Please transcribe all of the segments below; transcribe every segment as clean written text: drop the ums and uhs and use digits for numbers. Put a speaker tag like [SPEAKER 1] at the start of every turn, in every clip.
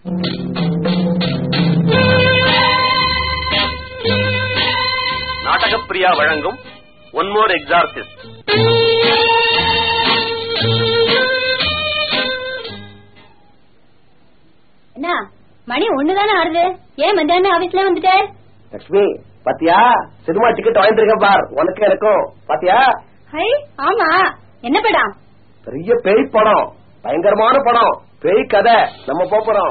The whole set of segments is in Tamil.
[SPEAKER 1] நாடகப்பிரியா வழங்கும் ஒன் மோர் எக்ஸார்சிஸ்ட்.
[SPEAKER 2] என்ன மணி ஒண்ணுதானே ஆறுது? ஏன் மத்தியானம் ஆபீஸ்ல வந்துட்ட?
[SPEAKER 3] லட்சுமி பாத்தியா, சினிமா டிக்கெட் வாங்கிட்டு இருக்கேன் பார், உனக்கு இருக்கும் பாத்தியா?
[SPEAKER 2] ஆமா, என்ன படம்?
[SPEAKER 3] பெரிய பேய் படம், பயங்கரமான படம், பேய் கதை. நம்ம போறோம்.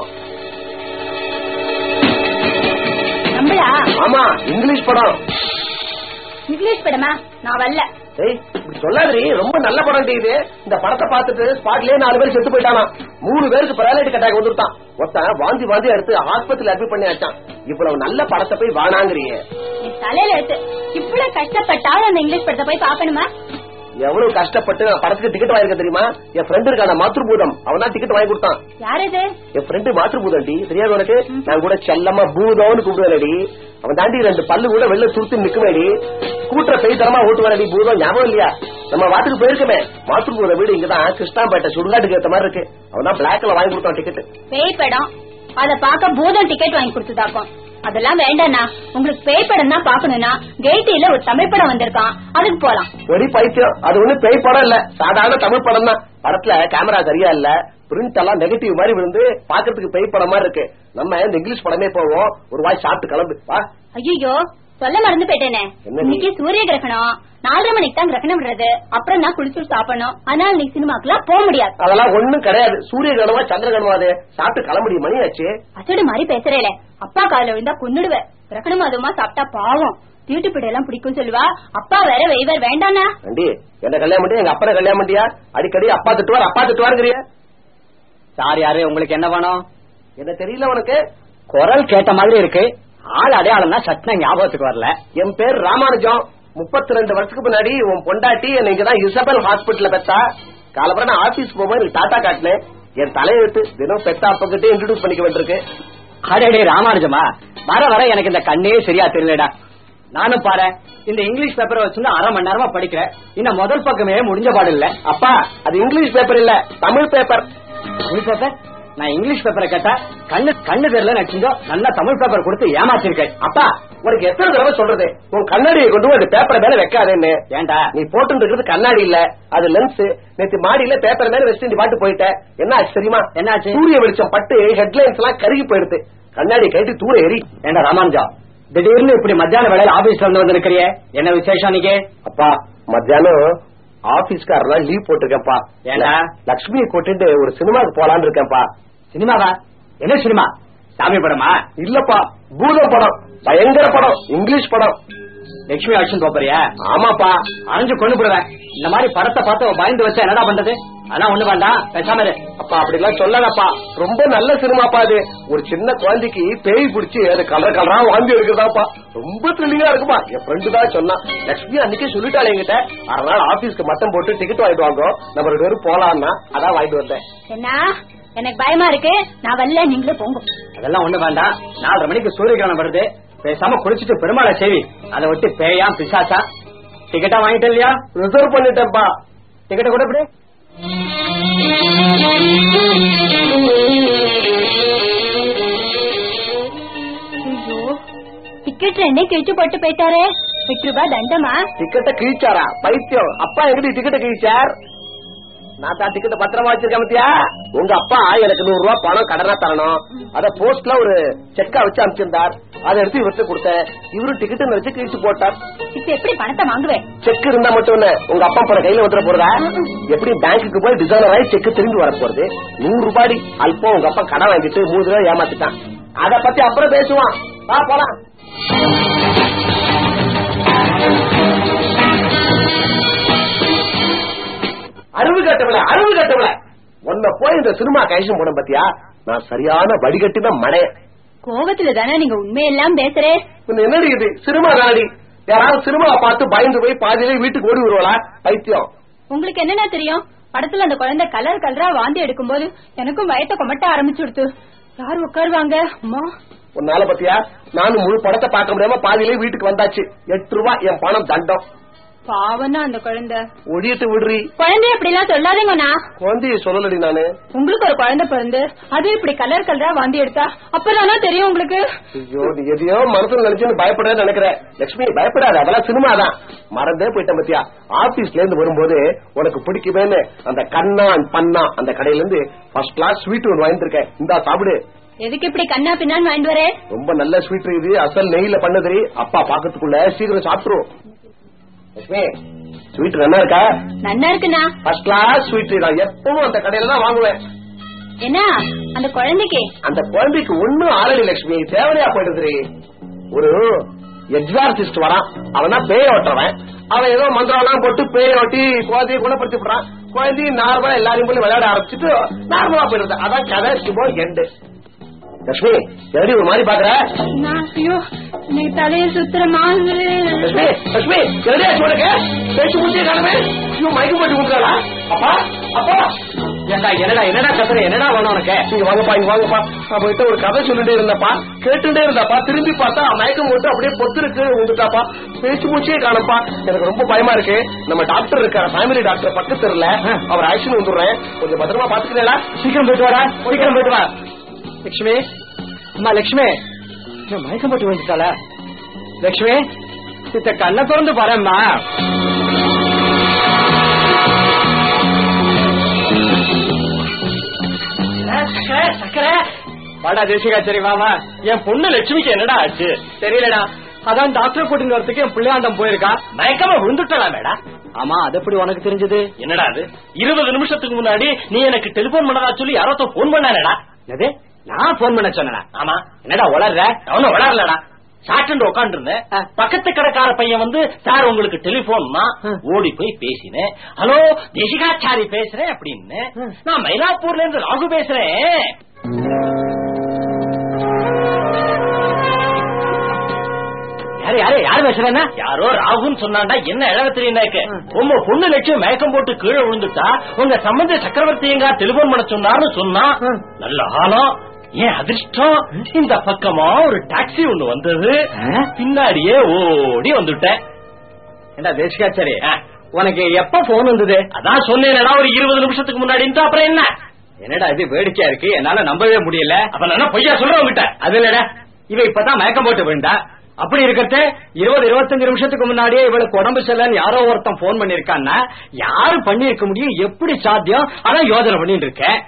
[SPEAKER 2] நம்மளா?
[SPEAKER 3] ஆமா, இங்கிலீஷ் படம்.
[SPEAKER 2] இங்கிலீஷ் படமா? நான் வரல.
[SPEAKER 3] சொல்லாதீ, ரொம்ப நல்ல படம் இது. இந்த படத்தை பார்த்துட்டு ஸ்பாட்லயே 4 பேர் செத்து போயிட்டானா. 3 பேருக்கு பேரலைட்டிக் அட்டாக் வந்துட்டான். ஒருத்தன் வாந்தி வாந்தி எடுத்து ஆஸ்பத்திரியில அட்மிட் பண்ணி வச்சான். இவ்வளவு நல்ல படத்தை போய் வானாங்கறிய
[SPEAKER 2] தலையில எடுத்து இவ்வளவு கஷ்டப்பட்டாலும் அந்த இங்கிலீஷ் படத்தை போய் பாக்கணுமா?
[SPEAKER 3] எவ்வளவு கஷ்டப்பட்டு நான் படத்துக்கு டிக்கெட் வாங்கிருக்க தெரியுமா? என் ஃப்ரெண்டு இருக்கான மாத்ருபூதம், அவன் தான் டிக்கெட் வாங்கி கொடுத்தான்.
[SPEAKER 2] யாரு இது?
[SPEAKER 3] என் ஃப்ரெண்டு மாத்ருபூதம் டி, தெரியாது உனக்கு? நான் கூட செல்லமா பூதம்னு கூப்பிடுவேடி. அவன் தாண்டி 2 பல்லு கூட வெளில துருத்து நிக்குமேடி. ஸ்கூட்டரை பெய் தரமா ஓட்டுவாரடி பூதம், ஞாபகம் இல்லையா? நம்ம வாட்டுக்கு போயிருக்கமே. மாத்ருபூத வீடு இங்கதான் கிருஷ்ணாபேட்டை சுடுகாட்டுக்கு ஏத்த மாதிரி இருக்கு. அவன் தான் பிளாக்ல வாங்கி கொடுத்தான் டிக்கெட்.
[SPEAKER 2] பேய் படம் அத பாக்க பூதம் டிக்கெட் வாங்கி கொடுத்துதாக்கும். அதெல்லாம் வேண்டாண்ணா, உங்களுக்கு பேய் படம் தான் பாக்கணும்னா கேட்டில ஒரு தமிழ் படம் வந்திருக்கான், அதுக்கு போலாம்.
[SPEAKER 3] ஒரு பைத்தியம், அது ஒண்ணு பேய் படம் இல்ல, சாதாரண தமிழ் படம் தான். படத்துல கேமரா சரியா இல்ல, பிரிண்ட் எல்லாம் நெகட்டிவ் மாதிரி விழுந்து பாக்கிறதுக்கு பேய் படம் மாதிரி இருக்கு. நம்ம இந்த இங்கிலீஷ் படமே போவோம். ஒரு வாய் சாப்பிட்டு கிளம்பு வா.
[SPEAKER 2] ஐயோ சொல்ல மறந்து போயிட்டேனே, இன்னைக்கு சூரிய கிரகணம். 4:30 மணிக்கு தான் கிரகணம் விடுறது. அப்புறம் நான் குளிச்சு சாப்பிடணும். அதனால நீ சினிமாக்கெல்லாம் போக முடியாது. அதெல்லாம்
[SPEAKER 3] ஒண்ணும் கிடையாது. சூரிய கிரகணமா சந்திர கிரகணமா அது சாப்பிட்டு கிளம்புடி, மணி ஆச்சு.
[SPEAKER 2] அசடு மாதிரி பேசுறேல, அப்பா கால விழுந்தா கொன்னுடுவேன். கிரகணம் அதுமா சாப்பிட்டா பாவம், தீட்டு பிடையெல்லாம் பிடிக்கும் சொல்லுவா. அப்பா வேற வெய்வர் வேண்டானா?
[SPEAKER 3] என்ன கல்யாணம் பண்ணியா? எங்க அப்பா கல்யாணம் பண்ணியா? அடிக்கடி அப்பா திட்டுவார் அப்பா திட்டுவாருங்கிறிய.
[SPEAKER 4] சார் யாரு? உங்களுக்கு என்ன வேணும்?
[SPEAKER 3] என்ன தெரியல உனக்கு?
[SPEAKER 4] குரல் கேட்ட மாதிரி இருக்கு, ஆள் அடையாளம்னா சட்னா ஞாபகத்துக்கு வரல.
[SPEAKER 3] என் பேர் ராமானுஜம். 32 வருஷத்துக்கு முன்னாடி உன் பொண்டாட்டி என்ன இங்கதான் இசபெல் ஹாஸ்பிட்டல்ல பெத்தா. காலப்பறம் நான் ஆபீஸ் போகும்போது டாட்டா காட்டினேன். என் தலையெழுத்து தினம் பெத்தா அப்பகிட்டே இன்ட்ரோடியூஸ் பண்ணிக்க வேண்டியிருக்கு.
[SPEAKER 4] அடே ராமானுஜமா, வர வர எனக்கு இந்த கண்ணே சரியா தெரியலடா. நானும் பாரு, இந்த இங்கிலீஷ் பேப்பரை வச்சுன்னு 1/2 மணி நேரமா படிக்கிறேன். இன்னும் முதல் பக்கமே முடிஞ்ச பாடு இல்ல.
[SPEAKER 3] அப்பா அது இங்கிலீஷ் பேப்பர் இல்ல, தமிழ் பேப்பர்.
[SPEAKER 4] தமிழ் பேப்பர்? நான் இங்கிலீஷ் பேப்பரை கேட்டா கண்ணு தெரியல நடிச்சோ, நல்லா தமிழ் பேப்பர் கொடுத்து ஏமாத்திருக்கேன்.
[SPEAKER 3] அப்பா உனக்கு எத்தனை தடவை சொல்றது, உன் கண்ணாடியை கொண்டு அந்த பேப்பரை மேல வைக்காதேன்னு.
[SPEAKER 4] ஏண்டா?
[SPEAKER 3] நீ போட்டு இருக்கிறது கண்ணாடி இல்ல, அது லென்ஸ். நேற்று மாடியில பேப்பர் மேல வச்சு பாட்டு போயிட்ட. என்ன ஆச்சு தெரியுமா?
[SPEAKER 4] என்னாச்சு?
[SPEAKER 3] சூரிய வெளிச்சம் பட்டு ஹெட்லைன்ஸ் எல்லாம் கருகி போயிடுது. கண்ணாடி கைட்டு தூர எரி.
[SPEAKER 4] ஏண்டா ராமானுஜா, திடீர்னு இப்படி மத்தியான வேலையில ஆபீஸ்ல வந்து இருக்கிறிய, என்ன விசேஷம் நீங்க?
[SPEAKER 3] அப்பா மத்தியானம் ஆபீஸ்காரெல்லாம் லீவ் போட்டிருக்கேன்ப்பா.
[SPEAKER 4] ஏண்டா?
[SPEAKER 3] லட்சுமியை கூட்டிட்டு ஒரு சினிமாவுக்கு போலான்னு இருக்கேன்ப்பா.
[SPEAKER 4] சினிமாவா? என்ன சினிமா? சாமி படமா?
[SPEAKER 3] இல்லப்பா, பூதம் படம், பயங்கர படம், இங்கிலீஷ் படம்.
[SPEAKER 4] லட்சுமி ஆக்ஷன் போறியா?
[SPEAKER 3] ஆமாப்பா.
[SPEAKER 4] அரைஞ்சு கொண்டு போடுவேன். இந்த மாதிரி படத்தை பார்த்து பயந்து வச்சா என்னடா பண்றது? அதெல்லாம் ஒண்ணு வேண்டாம், பேசாம இரு.
[SPEAKER 3] அப்பா அப்படிலாம் சொல்லலப்பா, ரொம்ப நல்ல சினிமாப்பா அது. ஒரு சின்ன குழந்தைக்கு பேய் பிடிச்சி அது கலர் கலரா வாந்தி எடுக்கிறதாப்பா, ரொம்ப த்ரில்லிங்கா இருக்குப்பா. என் ஃப்ரெண்டு தான் சொன்னா. லட்சுமி அன்னைக்கே சொல்லிட்டாள் என்கிட்ட, 1/2 நாள் ஆபீஸ்க்கு மட்டம் போட்டு டிக்கெட் வாங்கிட்டு வாங்க, நம்ம 2 பேரும் போலான்னா அதான் வாங்கிட்டு வந்தேன்.
[SPEAKER 2] என்ன எனக்கு பயமா இருக்கு, நான் வரல, நீங்களே போங்க.
[SPEAKER 4] அதெல்லாம் ஒண்ணு வேண்டாம், 4:30 மணிக்கு சூரிய கிரகணம் வருது. பேசாம குளிச்சுட்டு பெருமாளை சேவி, அதை விட்டு பேயா பிசாசா. டிக்கெட்டா வாங்கிட்டு இல்லையா?
[SPEAKER 3] ரிசர்வ் பண்ணிட்டேன்ப்பா.
[SPEAKER 4] டிக்கெட்டை கூட எப்படி?
[SPEAKER 2] டிக்கெட் 2 கிழிச்சு போட்டு போயிட்டாரே, 8 ரூபாய் தண்டமா?
[SPEAKER 3] டிக்கெட்டை கிழிச்சாரா? பைத்தியம். அப்பா எங்கிட்ட டிக்கெட்டை கிழிச்சார்? நான் தான் டிக்கெட் பத்திரமா வச்சிருக்கேன் பத்தியா. உங்க அப்பா எனக்கு 100 ரூபாய் பணம் கடனா தரணும், அத போஸ்ட்ல ஒரு செக்கா வச்சு அனுப்பிச்சிருந்தார். அதை எடுத்து இவர்கிட்ட கொடுத்தேன். இவரு டிக்கெட் வச்சு கிழிச்சு போட்டார்.
[SPEAKER 2] இப்ப எப்படி பணத்தை வாங்குவேன்?
[SPEAKER 3] செக் இருந்தா மட்டும் இல்ல, உங்க அப்பா போற கையில வந்துட போறதா? எப்படி பேங்க்குக்கு போய் டிசைனர் ஆகி செக் திரும்பி வர போறது? 100 ரூபாய் அல்பம் உங்க அப்பா கடன் வாங்கிட்டு 3 ரூபாய் ஏமாத்திட்டான். அத பத்தி அப்புறம் பேசுவான். வா போலாம். அறிவு கட்டவில உன்ன போய் இந்த சினிமா கைஷம் போன பத்தியா, நான் சரியான வடிகட்டின மடைய.
[SPEAKER 2] கோபத்துல தானே நீங்க உண்மையெல்லாம் பேசுறே.
[SPEAKER 3] என்னடி இது சினிமா தானடி? யாராவது சினிமாவை பார்த்து பயந்து போய் பாதியிலே வீட்டுக்கு ஓடி வருவாளா? பைத்தியம்.
[SPEAKER 2] உங்களுக்கு என்னன்னா தெரியும்? படத்துல அந்த குழந்தை கலர் கலரா வாந்தி எடுக்கும் போது எனக்கும் வயத்தை கொமட்ட ஆரம்பிச்சுடுத்து. யாரு உட்காருவாங்க? அம்மா
[SPEAKER 3] உன்னால பத்தியா, நானும் முழு படத்தை பார்க்க முடியாம பாதியிலே வீட்டுக்கு வந்தாச்சு. 8 ரூபாய் என் பணம் தண்டம்.
[SPEAKER 2] பாவனா அந்த குழந்தை.
[SPEAKER 3] ஒடியிட்டு விடுறி.
[SPEAKER 2] குழந்தைய அப்படி எல்லாம் சொல்லாதீங்கண்ணா.
[SPEAKER 3] குழந்தைய சொல்லலடி நானு.
[SPEAKER 2] உங்களுக்கு ஒரு குழந்தை பிறந்து அது இப்படி கலர் கலரா வாந்தி எடுத்தா அப்பதானா தெரியும் உங்களுக்கு.
[SPEAKER 3] ஐயோ, நீ எதையோ மனசுல நினைச்சுன்னு பயப்படாத நினைக்கிறேன். லட்சுமி பயப்படாத, அதெல்லாம் சினிமா தான். மறந்தே போயிட்டேன் பத்தியா. ஆபீஸ்ல இருந்து வரும்போது உனக்கு பிடிக்குமேன்னு அந்த கண்ணா பண்ணா அந்த கடையில இருந்து ஃபர்ஸ்ட் கிளாஸ் ஸ்வீட் ஒன்று வாங்கிட்டு இருக்கேன். இந்தா சாப்பிடு.
[SPEAKER 2] எதுக்கு இப்படி கண்ணா பின்னான்னு வாங்கிட்டு வரே?
[SPEAKER 3] ரொம்ப நல்ல ஸ்வீட் இது, அசல் நெய்ல பண்ணது. அப்பா பாக்கிறதுக்குள்ள சீக்கிரம் சாப்பிட்டுரும். லட்சுமி ஸ்வீட் நல்லா இருக்கா?
[SPEAKER 2] நல்லா இருக்குண்ணா.
[SPEAKER 3] First class sweet. நான் எப்பவும் அந்த கடையில தான் வாங்குவேன்.
[SPEAKER 2] என்ன அந்த குழந்தைக்கு? அந்த
[SPEAKER 3] குழந்தைக்கு ஒண்ணும் ஆல்ரெடி லட்சுமி தேவையா போயிடுது. ஒரு எக்ஸார்சிஸ்ட் வரான், அவனா பேய ஓட்டுறவன். அவன் ஏதோ மந்திரம் போட்டு பேய ஓட்டி குழந்தைய குணப்படுத்தி விடுறான். குழந்தைய நார்மலா எல்லாரையும் போய் விளையாட ஆரம்பிச்சுட்டு நார்மலா போயிடுது. அதான் கதை சுபோ எண்டு. லட்சுமி எப்படி ஒரு மாதிரி பாக்குற?
[SPEAKER 2] ஐயோ நீ தலைய சுத்துற மாதிரி.
[SPEAKER 3] லட்சுமி லட்சுமி உனக்கு பேச்சு முடிச்சே காணுமே. மயக்கம் போட்டு விட்டுறாளா? அப்பா அப்பா
[SPEAKER 4] என்னடா என்னடா கத்துற? என்னடா வேணும் உனக்கு?
[SPEAKER 3] நீங்க வாங்கப்பா, இங்க வாங்கப்பா. அவன்கிட்ட ஒரு கதை சொல்லிட்டே இருந்தப்பா, கேட்டுட்டே இருந்தாப்பா. திரும்பி பார்த்தா மயக்கம் போட்டு அப்படியே பொத்துருக்கு வந்துட்டாப்பா. பேச்சு மூச்சே காணப்பா. எனக்கு ரொம்ப பயமா இருக்கு. நம்ம டாக்டர் இருக்காரு, ஃபேமிலி டாக்டர் பக்கத்துல இல்ல. அவர் ஆக்ஷன் வந்துடுறேன். கொஞ்சம் பத்திரமா பாத்துக்கிறேன்.
[SPEAKER 4] சீக்கிரம் போயிட்டு வாடா, சீக்கிரம் போயிட்டு வா. லட்சுமி அம்மா, லட்சுமி மயக்கம் போட்டு வந்துட்டாள? லட்சுமி இத்த கண்ணை திறந்து பாரும்மா. சக்கரை வாடா தேசிகா. சரி வாமா. என் பொண்ணு லட்சுமிக்கு என்னடா ஆச்சு தெரியலடா. அதான் டாக்டர் கூட்டிட்டு வரதுக்கு என் பிள்ளையாண்டம் போயிருக்கா. மயக்கமா விழுந்துட்டா மேடா. ஆமா, அது எப்படி உனக்கு தெரிஞ்சது? என்னடா அது? 20 நிமிஷத்துக்கு முன்னாடி நீ எனக்கு டெலிபோன் பண்ணதா சொல்லி யாரோ போன் பண்ணாடா. என்னது? நான் போன் பண்ண சொன்னா? ஆமா. என்னடா உளர்ற? அவனும் உளரலடா. சாட்டு உட்காந்து இருந்தேன். பக்கத்து கடைக்கார பையன் வந்து சார் உங்களுக்கு டெலிபோன்னா ஓடி போய் பேசினேன். ஹலோ தேசிகாச்சாரி பேசுறேன் அப்படின்னு. நான் மயிலாப்பூர்ல இருந்து ராகு பேசுறேன். யாரு பேசுறேன்னா? யாரோ ராகுன்னு சொன்னாண்டா. என்ன இழவு தெரியுனாக்க உங்க பொண்ணு லட்சியம் மயக்கம் போட்டு கீழே விழுந்துட்டா உங்க சம்பந்த சக்கரவர்த்தி எங்க டெலிபோன் பண்ண சொன்னான்னு சொன்னா. நல்ல காலம். ஏன் அதிர்ஷ்டம், இந்த பக்கமா ஒரு டாக்ஸி ஒண்ணு வந்தது. பின்னாடியே ஓடி வந்துட்டேன். என்ன தேசிகாச்சாரி, உனக்கு எப்ப போன் வந்தது? அதான் சொன்னேன், ஒரு 20 நிமிஷத்துக்கு முன்னாடி. அப்புறம் என்ன? என்னடா இது வேடிக்கையா இருக்கு, என்னால நம்பவே முடியல. அப்ப நான் பொய்யா சொல்றேன் உங்ககிட்ட? அது இல்லடா, இவ இப்பதான் மயக்கம் போட்டு விழுந்தா. அப்படி இருக்கிறது 20-25 நிமிஷத்துக்கு முன்னாடியே இவளுக்கு உடம்பு சரியில்லைன்னு யாரோ ஒருத்தன் போன் பண்ணிருக்கான்னா யாரு பண்ணிருக்க முடியும்? எப்படி சாத்தியம்? அதான் யோசனை பண்ணிட்டு இருக்கேன்.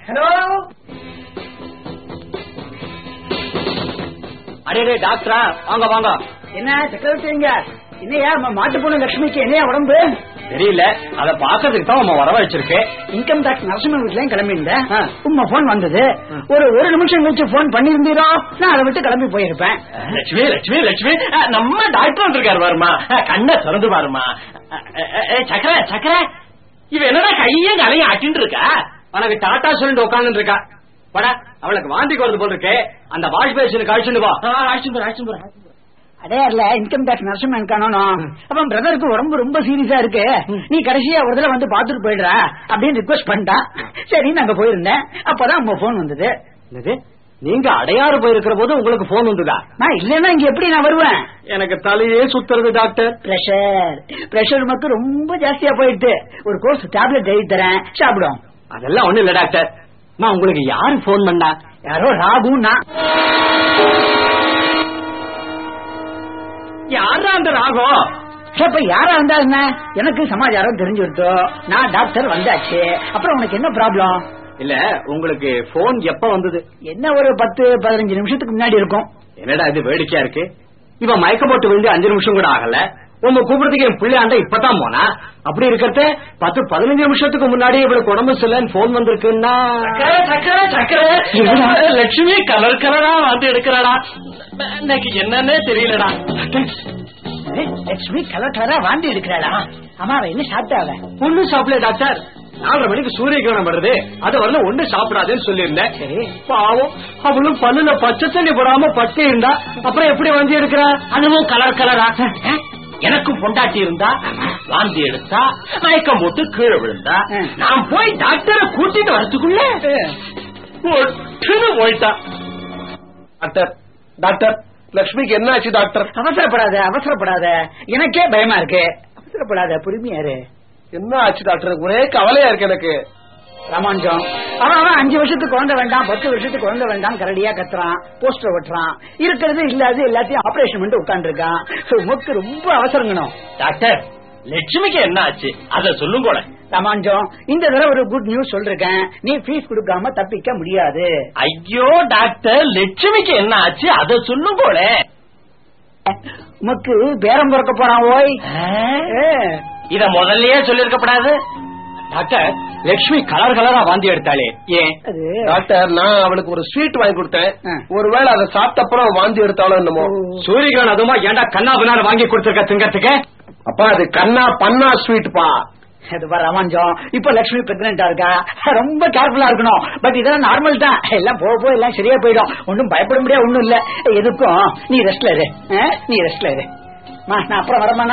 [SPEAKER 4] அடே டாக்டரா, வாங்க வாங்க. என்ன சக்கரவர்த்திங்க, என்னையா மாட்டு பொண்ணு லட்சுமிக்கு என்னையா உடம்பு? தெரியல, அத பாக்கிறதுக்கு தான் உங்க வர வச்சிருக்கேன். இன்கம் டாக்ஸ் நரசிம்மன் வீட்லயும் கிளம்பியிருந்தேன். உங்க போன் வந்தது. ஒரு நிமிஷம் கழிச்சு போன் பண்ணிருந்தீரோ நான் அதை விட்டு கிளம்பி போயிருப்பேன். லட்சுமி லட்சுமி லட்சுமி, நம்ம டாக்டர் வந்திருக்காரு பாருமா, கண்ணை திறந்து பாருமா. சக்கர சக்கர, இவ என்னடா கையும் கலையும் ஆட்டின்னு இருக்கா? உனக்கு டாட்டா சொல்லிட்டு உட்காந்து இருக்கா. படா, அவளுக்கு வாந்திக்கு வருது போல் இருக்கு. அந்த வாஷ் பேஷனுக்கு அழைச்சுட்டு வா. அழைச்சுட்டு அதே இல்ல இன்கம் டாக்ஸ் நரசிம்மன் காணணும். அப்ப பிரதருக்கு உடம்பு ரொம்ப சீரியஸா இருக்கு, நீ கடைசியா ஒரு தடவை வந்து பாத்துட்டு போயிடுறா அப்படின்னு ரிக்வெஸ்ட் பண்ணிட்டா. சரி நாங்க போயிருந்தேன். அப்பதான் உங்க போன் வந்தது. நீங்க அடையாறு போயிருக்கிற போது உங்களுக்கு போன் வந்ததா? நான் இல்லன்னா இங்க எப்படி நான் வருவேன்? எனக்கு தலையே சுத்துறது டாக்டர். பிரஷர் மட்டும் ரொம்ப ஜாஸ்தியா போயிட்டு ஒரு கோர்ஸ் டேப்லெட் எழுதி தரேன், சாப்பிடும். அதெல்லாம் ஒண்ணு இல்ல டாக்டர். நான் உங்களுக்கு யாரு போன் பண்ணா? யாரோ ராகுன்னா. யாரா அந்த ராகம்? இப்ப யாரா இருந்தா என்ன, எனக்கு சமாச்சாரம் தெரிஞ்சுட்டோம். நான் டாக்டர் வந்தாச்சு. அப்புறம் உனக்கு என்ன ப்ராப்ளம்? இல்ல, உங்களுக்கு போன் எப்ப வந்தது? என்ன ஒரு 10-15 நிமிஷத்துக்கு முன்னாடி இருக்கும். என்னடா இது வேடிக்கையா இருக்கு. இவ மயக்க போட்டு விழுந்து 5 நிமிஷம் கூட ஆகல. உங்க கூப்பிடுறதுக்கு என் பிள்ளையாண்ட இப்பதான் போனா. அப்படி இருக்கிறத 10-15 நிமிஷத்துக்கு முன்னாடி இவளுக்கு உடம்பு சரியில்லைன்னு போன் வந்திருக்குன்னா லட்சுமி கலர் கலரா வந்து எடுக்கிறாடா. எனக்கு என்னன்னே தெரியலடா. லட்சுமி கலர் கலரா வாந்தி எடுக்கிறாளா? ஆமா, என்ன சாப்பிட்டாவ? ஒண்ணும் சாப்பிடல டாக்டர். 4:30 மணிக்கு சூரிய கிரகணம் வருது, அது வரல ஒண்ணு சாப்பிடாதுன்னு சொல்லியிருந்தேன். பாவம், அவளும் பல்லுல பச்சை தண்ணி போடாம பட்டு இருந்தா. அப்புறம் எப்படி வாந்தி எடுக்கிறா? அதுவும் கலர் கலரா. எனக்கும் பொண்டாட்டி இருந்தா, வாந்தி எடுத்தா, மயக்கம் போட்டு கீழே விழுந்தா. நான் போய் டாக்டரை கூட்டிட்டு வரதுக்குள்ள போயிட்டா. டாக்டர் டாக்டர், லட்சுமிக்கு என்ன ஆச்சு டாக்டர்? அவசரப்படாத அவசரப்படாத, எனக்கே பயமா இருக்கு. அவசரப்படாத, பொறுமையாரு.
[SPEAKER 3] என்ன ஆச்சு டாக்டர்? ஒரே கவலையா இருக்கு எனக்கு.
[SPEAKER 4] ராமானுஜம் அவன் 5 வருஷத்துக்கு குழந்தை வேண்டாம், 10 வருஷத்துக்கு குழந்தை வேண்டாம் கரடியா கத்துறான், போஸ்டர் ஒட்டுறான், இருக்கிறது இல்லாது எல்லாத்தையும் ஆபரேஷன் பண்ணிட்டு உட்கார்ந்து இருக்கான். உமக்கு ரொம்ப அவசரங்கணும்.
[SPEAKER 1] டாக்டர், லட்சுமிக்கு என்ன ஆச்சு அத சொல்லுங்க.
[SPEAKER 4] ராமானுஜம், இந்த தடவை ஒரு குட் நியூஸ் சொல்றேன், நீ ஃபீஸ் கொடுக்காம தப்பிக்க முடியாது.
[SPEAKER 1] ஐயோ டாக்டர், லட்சுமிக்கு என்ன ஆச்சு அத சொல்லுங்க.
[SPEAKER 4] உமக்கு பேரம் பிறக்க போறான். ஓய்,
[SPEAKER 1] இத முதல்லயே சொல்லிருக்கப்படாது. டாக்டர், லட்சுமி கலர் கலரா வாந்தி எடுத்தாளே, ஏன்?
[SPEAKER 3] டாக்டர், நான் அவளுக்கு ஒரு ஸ்வீட் வாங்கி கொடுத்தேன். ஒருவேளை அதை சாப்பிட்ட அப்புறம் வாந்தி எடுத்தாலும் என்னமோ.
[SPEAKER 1] சூரியகான் அதுமா ஏன்டா கண்ணா பின்னால வாங்கி கொடுத்துருக்க திங்கறதுக்கு?
[SPEAKER 3] அப்பா, அது கண்ணா பண்ணா ஸ்வீட்பா.
[SPEAKER 4] ராமானுஜம், இப்ப லட்சுமி பிரெக்னெண்டா இருக்கா, ரொம்ப கேர்ஃபுல்லா இருக்கணும். பட் இதெல்லாம் நார்மல் தான், எல்லாம் போக எல்லாம் சரியா போயிடும். ஒன்னும் பயப்பட முடியாது, ஒண்ணும் இல்ல. எதுக்கும் நீ ரெஸ்ட்ல இரு, நீ ரெஸ்ட்ல இரு. நான் அப்புறம் வரமாண்ணா.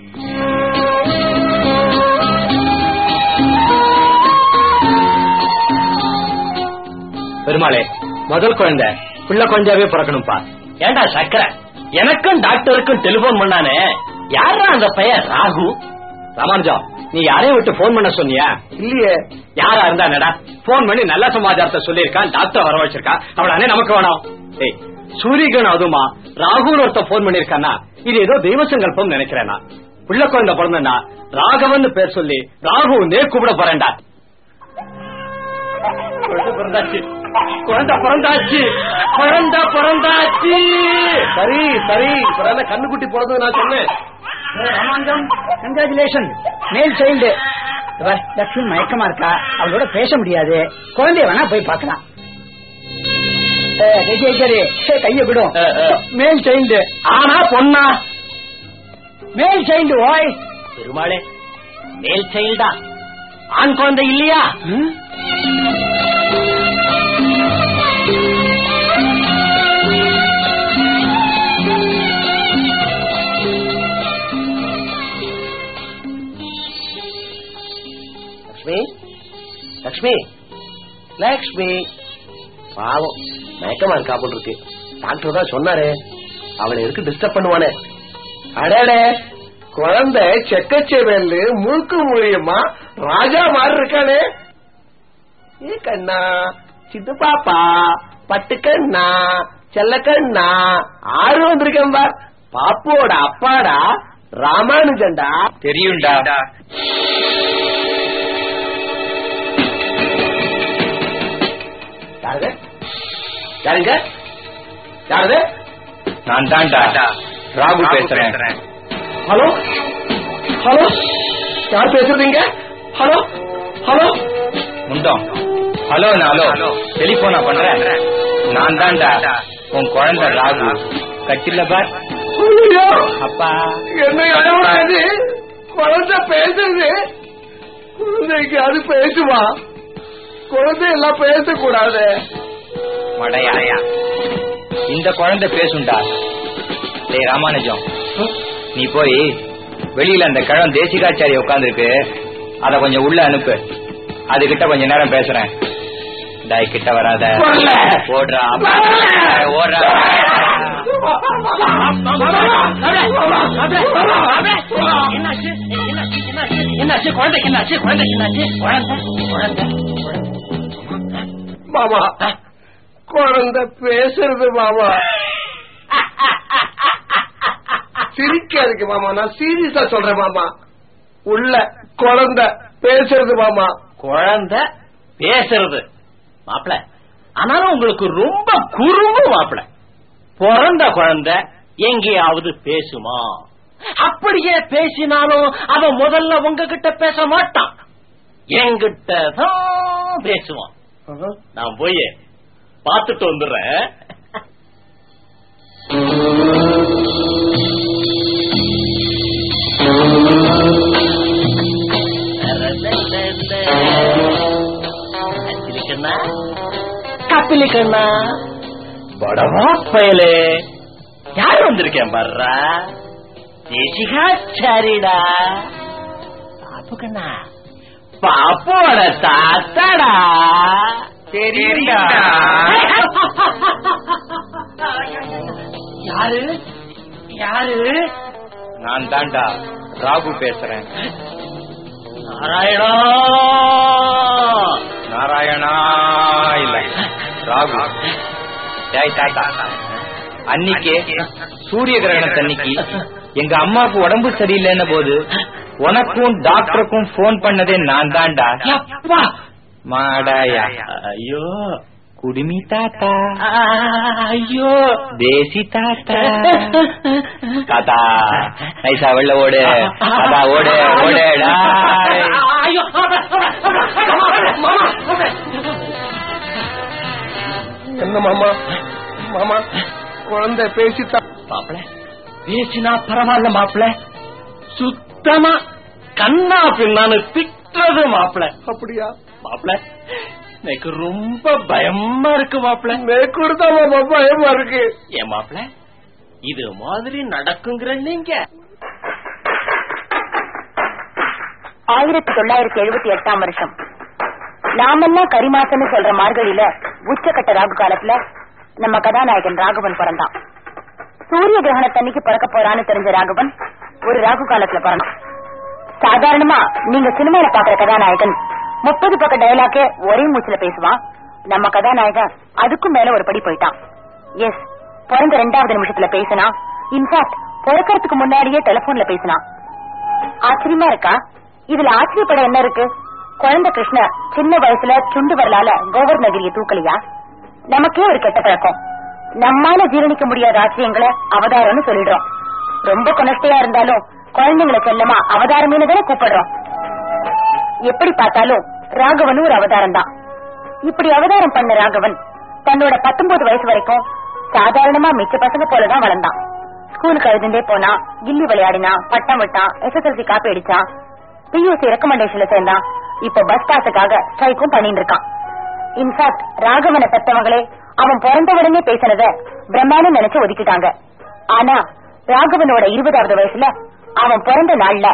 [SPEAKER 1] பெருமாளே, முதல் குழந்தை பிள்ளை குழந்தையாவே பிறக்கணும்பா. ஏண்டா சக்கர, எனக்கும் டாக்டருக்கும் டெலிபோன் பண்ணானே, யாரா அந்த பையன் ராகு? ராமானுஜம், நீ யாரையும் விட்டு போன் பண்ண சொன்னியா?
[SPEAKER 3] இல்லையே.
[SPEAKER 1] யாரா இருந்தா என்னடா, போன் பண்ணி நல்ல சமாச்சாரத்தை சொல்லிருக்கான், டாக்டர் வர வச்சிருக்கான், அவளானே நமக்கு வேணும். ஏய், சூரியகன் அதுமா ராகுன்னு ஒருத்த போன் பண்ணிருக்கானா, இது ஏதோ தெய்வ சங்கல்பம் நினைக்கிறேன்னா. பிள்ளை குழந்தை பிறந்தா ராகவன் பேர் சொல்லி ராகுனே கூப்பிட போறேன்டா. குழந்தை பிறந்தாச்சு, குழந்தை பிறந்தாச்சு.
[SPEAKER 3] சரி சரி, கண்ணுக்குட்டி பிறந்தது நான் சொன்னேன்.
[SPEAKER 4] Ramanujam, congratulation, male child. Lakshmi மயக்கமா இருக்கா, அவளோட பேச முடியாது, குழந்தைய வேணா போய் பாக்கலாம். கைய விடும். மேல் சைல்டு.
[SPEAKER 1] ஆனா பொண்ணா?
[SPEAKER 4] மேல் சைல்டு. ஓய்
[SPEAKER 1] பெருமாளே, மேல் சைல்டா? ஆண் குழந்தை இல்லையா?
[SPEAKER 3] லக்ஷ்மி, லக்ஷ்மி, லக்ஷ்மி, பாவம் மயக்கமா இருக்கா போல் இருக்கு. டாக்டர் தான் சொன்னாரு, அவளை இருக்கு டிஸ்டர்ப் பண்ணுவானே. அடடே, குழந்தை செக்கச்சேவேலு முழுக்க முடியுமா ராஜா மாதிரி இருக்கானே. ஏ கண்ணா, சித்து பாப்பா, பட்டு கண்ணா, செல்ல கண்ணா, ஆறு வந்திருக்கேன் பார். பாப்போட அப்பாடா ராமானுஜன்டா.
[SPEAKER 1] தெரியும்டா.
[SPEAKER 3] யாருங்க யாருங்க யாரு?
[SPEAKER 1] நான் தான்டா ராகு பேசுறேன்.
[SPEAKER 3] ஹலோ ஹலோ, யார் பேசுறீங்க? ஹலோ ஹலோ
[SPEAKER 1] முண்டம். ஹலோ ஹலோ, டெலிபோனா பண்றேன். நான் தான்டா உன் குழந்தை ராகு. கட்டில பார். அப்பா,
[SPEAKER 3] என்ன குழந்தை பேசுறது? குழந்தைக்கு அது பேசுவா? குழந்தை எல்லாம் பேசக்கூடாது.
[SPEAKER 1] மடையா, இந்த குழந்தை பேசுண்டா. டேய் ராமானுஜம், நீ போய் வெளியில அந்த கிழவன் தேசிகாச்சாரி உட்கார்ந்துருக்கு, அத கொஞ்சம் உள்ள அனுப்பு. அதுகிட்ட கொஞ்ச நேரம் பேசுறேன். டாய் கிட்ட வராத, ஓடுறா ஓடுறா. என்னாச்சு குழந்தைக்கு? என்னாச்சு குழந்தைக்கு? என்னாச்சு குழந்தை?
[SPEAKER 3] மாமா, குழந்தை பேசுறது மாமா. சிரிக்காதுக்கு மாமா, நான் சீரியஸா சொல்றேன் மாமா. உள்ள குழந்தை பேசுறது மாமா.
[SPEAKER 1] குழந்தை பேசுறது மாப்பிள, ஆனாலும் உங்களுக்கு ரொம்ப குறும்பு மாப்பிள. பிறந்த குழந்தை எங்கேயாவது பேசுமா? அப்படியே பேசினாலும் அவன் முதல்ல உங்ககிட்ட பேச மாட்டான், என்கிட்ட தான் பேசுவான். நான் போய் பார்த்துட்டு வந்துடுறேன். கப்பிலிக்கண்ணா, படவா பயலே, யார் வந்திருக்கேன் பர்றா? தேசிகாச்சாரிடா. பாப்பு கண்ணா, பாப்போட தாத்தாடா. தெரியுண்டா. யாரு யாரு? நான் தாண்டா ராகு பேசுறேன்.
[SPEAKER 3] நாராயணா
[SPEAKER 1] நாராயணா இல்ல ராகு. தாத்தா, அன்னைக்கு சூரிய கிரகணத்தன்னைக்கு எங்க அம்மாவுக்கு உடம்பு சரியில்லைன்ன போது உனக்கும் டாக்டருக்கும் போன் பண்ணதே நான் தாண்டா. மாடாயா,
[SPEAKER 3] ஐயோ
[SPEAKER 1] குடுமி தாத்தா,
[SPEAKER 3] ஐயோ
[SPEAKER 1] தேசி தாத்தா. தாத்தா நைசா வெள்ள ஓடு, தாத்தா ஓடு ஓடேடா.
[SPEAKER 3] என்ன மாமா மாமா குழந்தை பேசிட்டா?
[SPEAKER 1] மாப்பிள பேசினா பரவாயில்ல மாப்பிள,
[SPEAKER 3] சுத்தமா கண்ணா பின்னான்னு திட்டுறது மாப்பிள. அப்படியா
[SPEAKER 1] மாப்பிள எனக்கு ரொம்ப பயமா இருக்கு மாப்பிள.
[SPEAKER 3] மேற்கூடதான் மாமா பயமா இருக்கு.
[SPEAKER 1] ஏன் மாப்பிள
[SPEAKER 3] இது மாதிரி நடக்குங்கிற நீங்க
[SPEAKER 5] 1978ஆம் வருஷம் நாமெல்லாம் கரிமாசன்னு சொல்ற மார்கழியில உச்சக்கட்ட ராகு காலத்துல நம்ம கதாநாயகன் ராகவன் பிறந்தான். சூரிய கிரகணத்தன்னைக்கு பிறக்க போறான்னு தெரிஞ்ச ராகவன் ஒரு ராகு காலத்துல பிறந்தான். சாதாரணமா நீங்க சினிமால பாக்குற கதாநாயகன் 30 பக்க டயலாக்கே ஒரே மூச்சுல பேசுவான். நம்ம கதாநாயகன் அதுக்கும் மேல ஒரு படி போயிட்டான். எஸ், பிறந்த 2வது நிமிஷத்துல பேசினா. இன்ஃபேக்ட் பிறக்கிறதுக்கு முன்னாடியே டெலிபோன்ல பேசினான். ஆச்சரியமா இருக்கா? இதுல ஆச்சரியப்பட என்ன இருக்கு? குழந்தை கிருஷ்ண சின்ன வயசுல சுண்டு வரலால கோவர்ணகிரியை தூக்கலையா? நமக்கே ஒரு கெட்ட பழக்கம், நம்மால ஜீரணிக்க முடியாத ஆச்சரியங்களை அவதாரம்னு சொல்லிடுறோம். ரொம்ப கொனஸ்டையா இருந்தாலும் குழந்தைங்களை செல்லமா அவதாரமே தானே கூப்பிடுறோம். எப்படி பார்த்தாலும் ராகவனும் ஒரு அவதாரம் தான். இப்படி அவதாரம் பண்ண ராகவன் தன்னோட 19 வயசு வரைக்கும் சாதாரணமா மிச்ச பசங்க போலதான் வளர்ந்தான். ஸ்கூலுக்கு அழுதுண்டே போனா, கில்லி விளையாடினா, பட்டம் விட்டான், SSLC காப்பி அடிச்சான், PUC ரெக்கமெண்டேஷன்ல சேர்ந்தான். இப்ப பஸ் பாஸுக்காக ஸ்ட்ரைக்கும் பண்ணிட்டு இருக்கான். இன்ஃபேக்ட் ராகவனை பெற்றவங்களே அவன் பிறந்த உடனே பேசினத பிரம்மான்னு நினைச்சு ஒதுக்கிட்டாங்க. ஆனா ராகவனோட 20வது வயசுல அவன் பிறந்த நாள்ல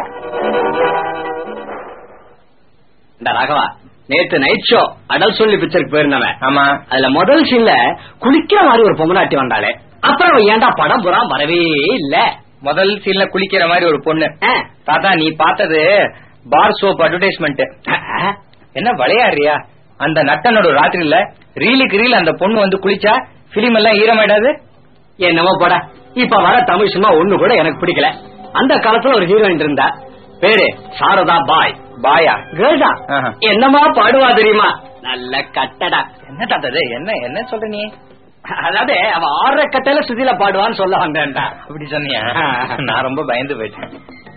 [SPEAKER 1] ராகவா நேத்து நைட் ஷோ அடல் சொல்லி பிக்சருக்கு போயிருந்தவன்.
[SPEAKER 3] ஆமா,
[SPEAKER 1] அதுல முதல் சீன்ல குளிக்கிற மாதிரி ஒரு பொம்மநாட்டி வந்தாளே, அப்புறம் ஏன்டா படம் புறா வரவே இல்ல.
[SPEAKER 3] முதல் சீன்ல குளிக்கிற மாதிரி ஒரு பொண்ணு. தாத்தா நீ பார்த்தது பார் சோப் அட்வர்டைஸ்மெண்ட். என்ன விளையாடுறியா? அந்த நட்டனோட ராத்திரியில ரீலுக்கு ரீல் அந்த பொண்ணு வந்து குளிச்சா பிலிம் எல்லாம் ஈரமாயிடாது.
[SPEAKER 1] என்னமோ போட, இப்ப வர தமிழ் சினிமா ஒண்ணு கூட எனக்கு பிடிக்கல. அந்த காலத்துல ஒரு ஹீரோயின் இருந்தா, பேரு சாரதா பாய்.
[SPEAKER 3] பாயா?
[SPEAKER 1] கேர்ள்டா. என்னமா பாடுவா தெரியுமா? நல்ல கட்டடா.
[SPEAKER 3] என்ன தாத்தா என்ன என்ன சொல்ற நீ?
[SPEAKER 1] அதாவது அவ 6 கட்டையில சுதியில பாடுவான்னு சொல்ல வந்தேன்டா.
[SPEAKER 3] அப்படி சொன்னியா? நான் ரொம்ப பயந்து போயிட்டேன்.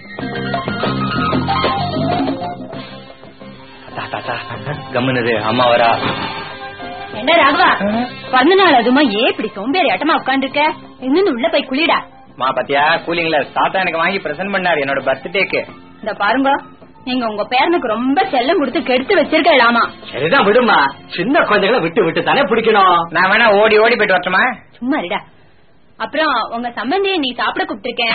[SPEAKER 3] கம்முனது அம்மா வரா.
[SPEAKER 2] என்ன ராகவா, பிறந்த நாள் அதுமா ஏன் இப்படி சோம்பேறி ஆட்டமா உட்காந்துருக்க? இன்னும் உள்ள போய் குளிடா.
[SPEAKER 3] மா பாத்தியா கூலிங்ல தாத்தா எனக்கு வாங்கி பிரசன்ட் பண்ணாரு என்னோட பர்த்டேக்கு.
[SPEAKER 2] இந்த பாருங்க, நீங்க உங்க பேரனுக்கு ரொம்ப செல்லம் கொடுத்து கெடுத்து வச்சிருக்கலாமா?
[SPEAKER 1] சரிதான் விடுமா, சின்ன குழந்தைகளை விட்டு விட்டு தானே பிடிக்கணும்.
[SPEAKER 3] நான் வேணா ஓடி ஓடி போயிட்டு வரட்டுமா?
[SPEAKER 2] சும்மா இருடா. அப்புறம் உங்க சம்பந்தியை நீ சாப்பிட கூப்பிட்டிருக்கேன்.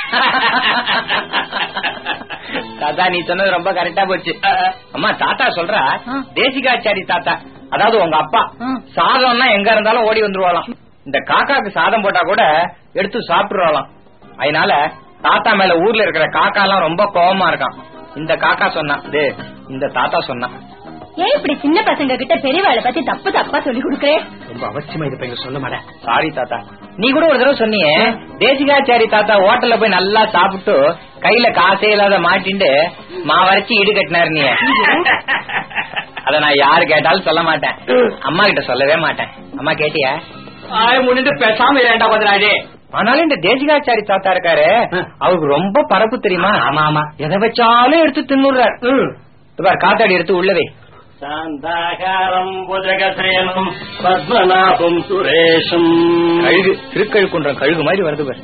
[SPEAKER 3] தாத்தா நீ சொன்னது ரொம்ப கரெக்டா போச்சு. அம்மா தாத்தா சொல்றா தேசிகாச்சாரி தாத்தா, அதாவது உங்க அப்பா சாதம்னா எங்க இருந்தாலும் ஓடி வந்துருவாளாம். இந்த காக்காக்கு சாதம் போட்டா கூட எடுத்து சாப்பிட்டுருவாளாம். அதனால தாத்தா மேல ஊர்ல இருக்கிற காக்கா எல்லாம் ரொம்ப கோவமா இருக்கான். இந்த காக்கா சொன்னா, இந்த தாத்தா சொன்னா.
[SPEAKER 2] ஏன் இப்படி சின்ன பசங்க கிட்ட பெரியவாளை பத்தி தப்பு தப்பா சொல்லி கொடுக்கறே?
[SPEAKER 1] ரொம்ப அவசியமா இது சொல்ல மாட்டேன்.
[SPEAKER 3] சாரி தாத்தா. நீ கூட ஒரு தடவை சொன்னியே தேசிகாச்சாரி தாத்தா ஹோட்டல்ல போய் நல்லா சாப்பிட்டு கையில காசே இல்லாத மாட்டிண்டு மாவரைச்சி இடு கட்டினாரு. நீ அத நான் யாரு கேட்டாலும் சொல்ல மாட்டேன், அம்மா கிட்ட சொல்லவே மாட்டேன். அம்மா கேட்டியா?
[SPEAKER 1] முன்னிட்டு பேசாம ஏண்டா பதினாடி.
[SPEAKER 3] ஆனாலும் இந்த தேசிகாச்சாரி தாத்தா இருக்காரு, அவருக்கு ரொம்ப பரப்பு தெரியுமா?
[SPEAKER 1] ஆமா ஆமா,
[SPEAKER 3] எதை வச்சாலும் எடுத்து தின்னுறாரு. காத்தாடி எடுத்து உள்ளவே.
[SPEAKER 4] சாந்தாகாரம் புஜகசேனம் பத்மநாபம் சுரேஷம்.
[SPEAKER 3] கழுகு, திருக்கழுக்குன்ற கழுகு மாதிரி வருது பாரு.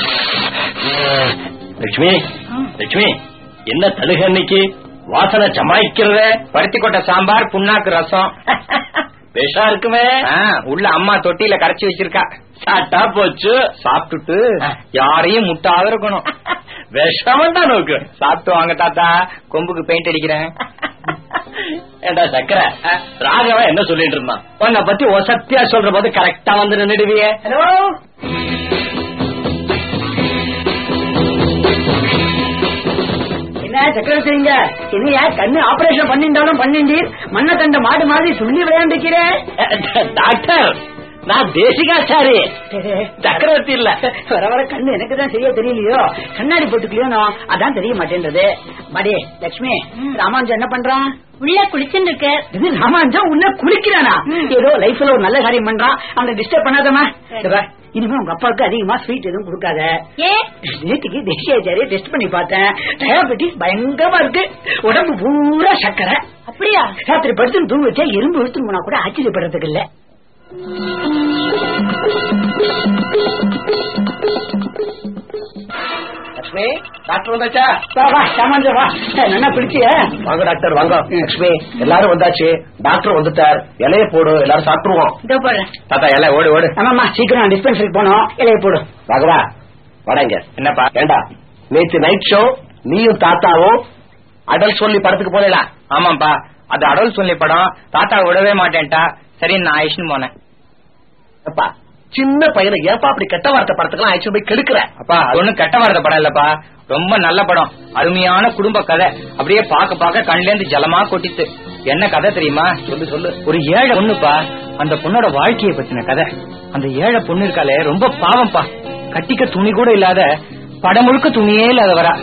[SPEAKER 4] லட்சுமி லட்சுமி, என்ன தழுக அன்னைக்கு வாசனை ஜமாய்க்கிறத?
[SPEAKER 3] பருத்தி கொட்டை சாம்பார், புண்ணாக்கு ரசம்.
[SPEAKER 4] பேஷா இருக்குமே.
[SPEAKER 3] உள்ள அம்மா தொட்டியில கரைச்சி வச்சிருக்கா.
[SPEAKER 4] சாட்டா போச்சு.
[SPEAKER 3] சாப்பிட்டுட்டு யாரையும் முட்டாத இருக்கணும்.
[SPEAKER 4] விஷமண்டா நோக்கு.
[SPEAKER 3] சாப்பிட்டு வாங்க தாத்தா, கொம்புக்கு பெயிண்ட் அடிக்கிறேன்.
[SPEAKER 4] ஏண்டா சக்கர, ராகவன் என்ன சொல்லிட்டு இருந்தான்?
[SPEAKER 1] உன்னை பத்தி ஒசத்தியா சொல்ற போது கரெக்டா வந்து நின்னுடுவியே.
[SPEAKER 5] ஹலோ
[SPEAKER 4] என்னையா சக்கரவர்த்திங்க, என்னையா கண்ணு ஆபரேஷன் பண்ணிட்டாலும் பண்ணிண்டீர், மண்ணை கண்ட மாடு மாதிரி துள்ளி விளையாண்டுக்கிறேன்.
[SPEAKER 1] டாக்டர், நான் தேசிகாச்சாரி, சக்கரவர்த்தி இல்ல.
[SPEAKER 4] வர வர கண்ணு எனக்கு தான் சரியா தெரியலையோ, கண்ணாடி போட்டுக்கலையோ, அதான் தெரிய மாட்டேன்றது. பாடி லட்சுமி, ராமானுஜம் என்ன பண்றான்?
[SPEAKER 2] உள்ள குளிச்சுன்னு இருக்கு.
[SPEAKER 4] இது ராமானுஜம் உள்ள குளிக்கிறானா? ஏதோ லைஃப்ல ஒரு நல்ல காரியம் பண்றான், அவனை டிஸ்டர்ப் பண்ணாதமா. இனிமே உங்க அப்பாவுக்கு அதிகமா ஸ்வீட் எதுவும் கொடுக்காத. நேற்றுக்கு தேசியாச்சாரிய டெஸ்ட் பண்ணி பார்த்தேன், டயாபெட்டிஸ் பயங்கரமா இருக்கு, உடம்பு பூரா சக்கரை.
[SPEAKER 2] அப்படியா?
[SPEAKER 4] ராத்திரி படுத்து தூங்க வச்சா எறும்பு எடுத்து போனா கூட ஆச்சரியப்படுறதுக்கு இல்ல.
[SPEAKER 3] லட்சுமி, டாக்டர் வந்தாச்சா?
[SPEAKER 4] சாமான் வா, நல்லா பிடிச்சிய.
[SPEAKER 3] வாங்க டாக்டர் வாங்க. லட்சுமி, எல்லாரும் வந்தாச்சு, டாக்டர் வந்துட்டார். இலைய போடு, எல்லாரும் சாப்பிட்டுருவோம்.
[SPEAKER 4] இதோ போடுறேன்.
[SPEAKER 1] தாத்தா இலை ஓடு ஓடு.
[SPEAKER 4] ஆமாமா, சீக்கிரம் டிஸ்பென்சரி போனோம், இலைய போடு.
[SPEAKER 3] ராகவா வடங்க.
[SPEAKER 1] என்னப்பா?
[SPEAKER 3] ஏண்டா நேற்று நைட் ஷோ நீயும் தாத்தாவும் அடல் சொல்லி படத்துக்கு போனீங்களா?
[SPEAKER 1] ஆமாப்பா, அது அடல் சொல்லி படம். தாத்தா விடவே மாட்டேன்ட்டா, சரி நான் ஆயிஷன் போனேன்.
[SPEAKER 3] அப்பா, சின்ன பையனை ஏப்பா அப்படி கெட்ட வார்த்தை படத்துக்கெல்லாம் ஆயிடுச்சு போய் கெடுக்கிற?
[SPEAKER 1] அப்பா, அது ஒண்ணும் கெட்ட வார்த்தை படம் இல்லப்பா, ரொம்ப நல்ல படம், அருமையான குடும்ப கதை. அப்படியே பாக்க பாக்க கண்ல இருந்து ஜலமா கொட்டித்து. என்ன கதை தெரியுமா?
[SPEAKER 3] சொல்லு சொல்லு.
[SPEAKER 1] ஒரு ஏழை பொண்ணுப்பா, அந்த பொண்ணோட வாழ்க்கையை பத்தின கதை. அந்த ஏழை பொண்ணு இருக்காலே ரொம்ப பாவம்பா, கட்டிக்க துணி கூட இல்லாத, படம் முழுக்க துணியே இல்லாத வரா.